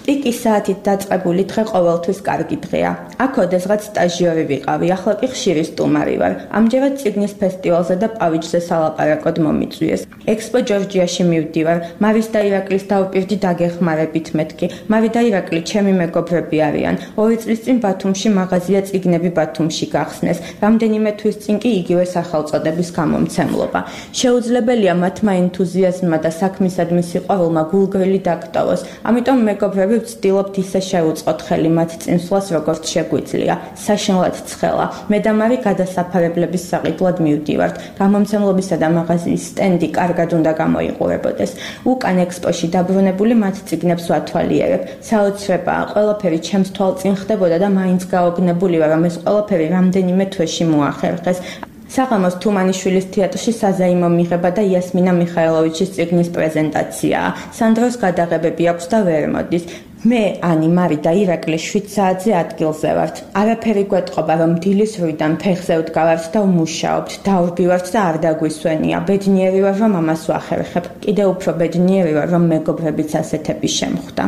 Speaker 8: პიკის საათით დაწყებული დღე ყოველთვის კარგი დღეა. აქ ოდესღაც სტაჟიორი ვიყავი, ახლა კი ხშირი სტუმარი ვარ. ამჯერად წიგნის ფესტივალზე და პავიჩზე სალაპარაკოდ მომიწვიეს. ექსპო ჯორჯიაში მივდივარ. მარის და ირაკლის დავპირდი დაგეხმარებით მეთქი. მარი და ირაკლი ჩემი მეგობრები არიან. 2 წლის წინ ბათუმში მაღაზია წიგნები ბათუმში გახსნეს. რამდენიმე თვის წინ კი იგივე სახელწოდების გამომცემლობა. შეუძლებელია მათმა ენთუზიაზმმა და საქმისადმი სიყვარულმა გულგრილი დაგტოვოს. ამიტომ მეგობრები ვცდილობთ ისე შევუწყოთ ხელი მათ წინსვლას, როგორც შეგვიძლია. საშინლად ცხელა. მე და მარი გადასაფარებლების საყიდლად მივდივართ. გამომცემლობისა და მაღაზიის სტენდი კარგად უნდა გამოიყურებოდეს. უკან ექსპოში დაბრუნებული მათ წიგნებს ვათვალიერებ. საოცრებაა, ყველაფერი ჩემს თვალწინ ხდებოდა და მაინც გაოგნებული ვარ, რომ ეს ყველაფერი რამდენიმე თვეში მოახერხეს. საღამოს თუმანიშვილის თეატრში საზაიმო მიღება და იასმინა მიხაილოვიჩის წიგნის პრეზენტაციაა. სანდროს გადაღებები აქვს და ვერ მოდის. მე, ანი, მარი და ირაკლი 7 საათზე ადგილზე ვართ. არაფერი გვეტყობა, რომ დილის 8-დან ფეხზე ვდგავართ და ვმუშაობთ, დავრბივართ და არ დაგვისვენია. ბედნიერი ვარ, რომ ამას ვახერხებ. კიდევ უფრო ბედნიერი ვარ, რომ მეგობრებიც ასეთები შემხვდა.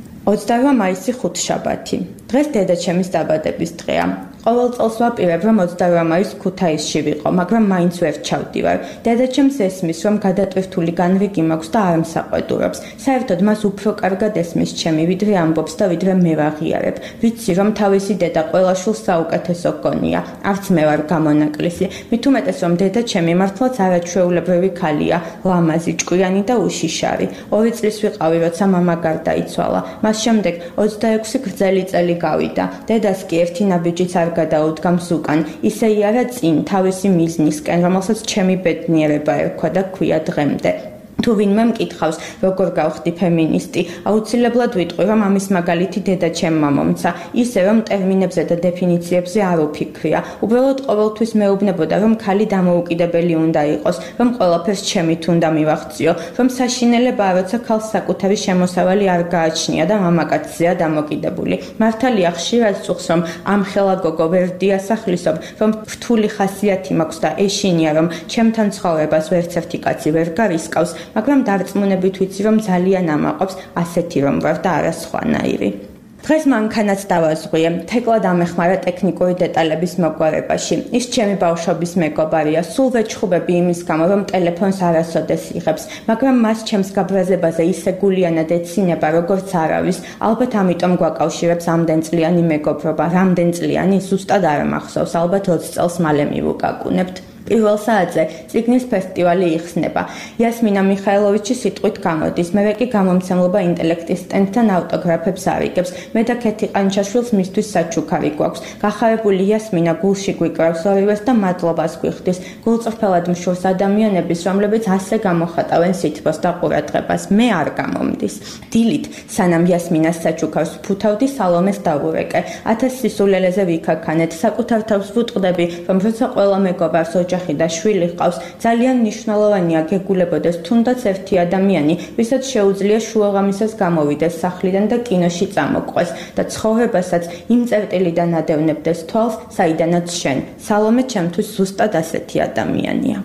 Speaker 8: 28 მაისი ხუთშაბათი. დღეს დედაჩემის დაბადების დღეა. ყოველ წელს ვაპირებ, რომ 28 მაისს ქუთაისში ვიყო, მაგრამ მაინც ვერ ჩავდივარ. დედაჩემს ესმის, რომ გადატვირთული განრიგი მაქვს და არ მსაყვედურობს. საერთოდ მას უფრო კარგად ესმის ჩემი, ვიდრე ამბობს და ვიდრე მე ვაღიარებ. ვიცი, რომ თავისი დედა ყველა შულს საუკეთესო გონია. არც მე ვარ გამონაკლისი. მით უმეტეს, რომ დედაჩემი მართლაც არაჩვეულებრივი ქალია, ლამაზი, ჭკვიანი და უშიშარი. 2 წლის ვიყავი, როცა მამა გარდაიცვალა. მას შემდეგ 26 გრძელი წელი გავიდა. დედას კი ერთი ნაბიჯიც არ გადაუდგამს უკან, ისე იარა წინ თავისი მიზნისკენ, რომელსაც ჩემი ბედნიერება ერქვა და ქვია დღემდე. თუ ვინმე მკითხავს, როგორ გავხდი ფემინისტი, აუცილებლად ვიტყვი, რომ ამის მაგალითი დედაჩემმა მომცა, ისე რომ ტერმინებზე და დეფინიციებზე არ უფიქრია. უბრალოდ ყოველთვის მეუბნებოდა, რომ ქალი დამოუკიდებელი უნდა იყოს, რომ ყველაფერს ჩემით უნდა მივახციო, რომ საშინელებაა, როცა ქალს საკუთარი შემოსავალი არ გააჩნია და მამაკაცზეა დამოკიდებული. მართალია ხშირად წუხს, რომ ამ ხელა გოგო ვერ დიასახლისობ, რომ რთული ხასიათი მაქვს და ეშინია, რომ ჩემთან ცხოვრებას ვერცერთი კაცი ვერ გარისკავს. მაგრამ დარწმუნებით ვიცი, რომ ძალიან ამაყობს ასეთი რომ ვარ და არა სხვანაირი. დღეს მანქანაც დავაზღვიე. თეკლა დამეხმარა ტექნიკური დეტალების მოგვარებაში. ის ჩემი ბავშვობის მეგობარია. სულ ვეჩხუბები იმის გამო, რომ ტელეფონს არასოდეს იღებს, მაგრამ მას ჩემს გაბრაზებაზე ისე გულიანად ეცინება, როგორც არავის. ალბათ ამიტომ გვაკავშირებს ამდენწლიანი მეგობრობა. რამდენწლიანი? ზუსტად არ მახსოვს. ალბათ 20 წელს მალე მივუკაკუნებთ. პირველ საათზე წიგნის ფესტივალი იხსნება. იასმინა მიხაილოვიჩი სიტყვით გამოდის. მე კი გამომცემლობა ინტელექტის სტენდთან ავტოგრაფებს ავიგებს. მე და ქეთი ყანჩაშვილს მისთვის საჩუქარი გვაქვს. გახარებული იასმინა გულში გვიკრავს ორივეს და მადლობას გვიხდის. გულწრფელად მშურს ადამიანების, რომლებიც ასე გამოხატავენ სითბოს და ყურადღებას. მე არ გამომდის. დილით, სანამ იასმინას საჩუქარს ფუთავდი, სალომეს დავურეკე. 1000 სისულელეზე ვიქაქანეთ. საკუთარ თავს ვუტყდები, რომ როცა ყველა მეგობარს ოჯახი და შვილი ჰყავს, ძალიან მნიშვნელოვანია გეგულებოდეს თუნდაც ერთი ადამიანი, ვისაც შეუძლია შუაღამისას გამოვიდეს სახლიდან და კინოში წამოყვეს და ცხოვრებასაც იმ წერტილიდან ადევნებდეს თვალს, საიდანაც შენ. სალომე ჩემთვის ზუსტად ასეთი ადამიანია.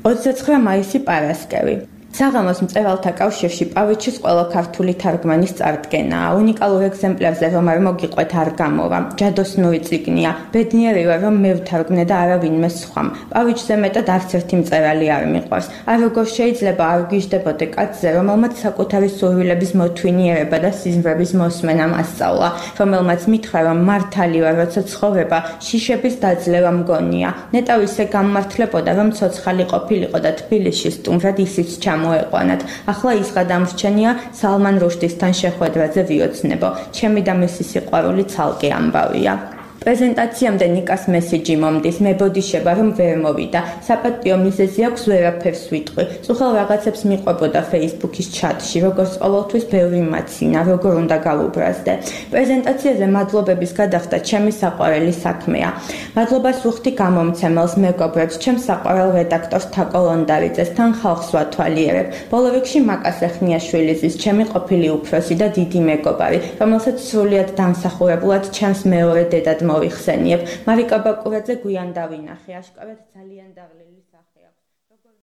Speaker 8: 29 მაისი პარასკევი. საღამოს მწერალთა კავშირში პავიჩის ყველა ქართული თარგმანის წარდგენაა. უნიკალურ ეგზემპლარზე რომ არ მოგიყვეთ არ გამოვა. ჯადოსნური წიგნია. ბედნიერი ვარ, რომ მე ვთარგმნე და არავინმე სხვამ. პავიჩზე მეტად არც ერთი მწერალი არ მიყვარს. არ როგორ შეიძლება არ გიждდებოდე კაცზე, რომელმაც საკუთარი სურვილების მოთვინიერება და სიზმრების მოსმენა მასწავლა, რომელმაც მითხრა, რომ მართალი ვარ, როცა ცხოვრება შიშების დაძლევა მგონია. ნეტავ ისე გამმართლებოდა, რომ ცოცხალი ყოფილიყო და თბილისში სტუმრად ისიც მოეყვანათ. ახლა ის გადამრჩენია სალმან რუშდისთან შეხვედრაზე ვიოცნებო. ჩემი და მისი სიყვარული ცალკე ამბავია. პრეზენტაციამდე ნიკას მესიჯი მომდის, მებოდიშება რომ ვერ მოვიდა. საპატიო მიზეზი აქვს ვერაფერს ვიტყვი. წუხელ რაღაცებს მიყვებოდა Facebook-ის ჩატში, როგორც ყოველთვის ბევრი მაცინა, როგორ უნდა გავუბრაზდე. პრეზენტაციაზე მადლობების გადახდა ჩემი საყვარელი საქმეა. მადლობას ვუხდი გამომცემელს, მეგობრებს, ჩემს საყვარელ რედაქტორს თაკო ლონდარიძეს, თან ხალხს ვათვალიერებ. ბოლო რიგში მაკას ეხნიაშვილის, ჩემი ყოფილი უფროსი და დიდი მეგობარი, რომელსაც სრულიად დამსახურებულად ჩემს მეორე დედად მოვიხსენიებ. მარიკა ბაკურაძე გვიან დავინახე, აშკარად ძალიან დაღლილი სახე.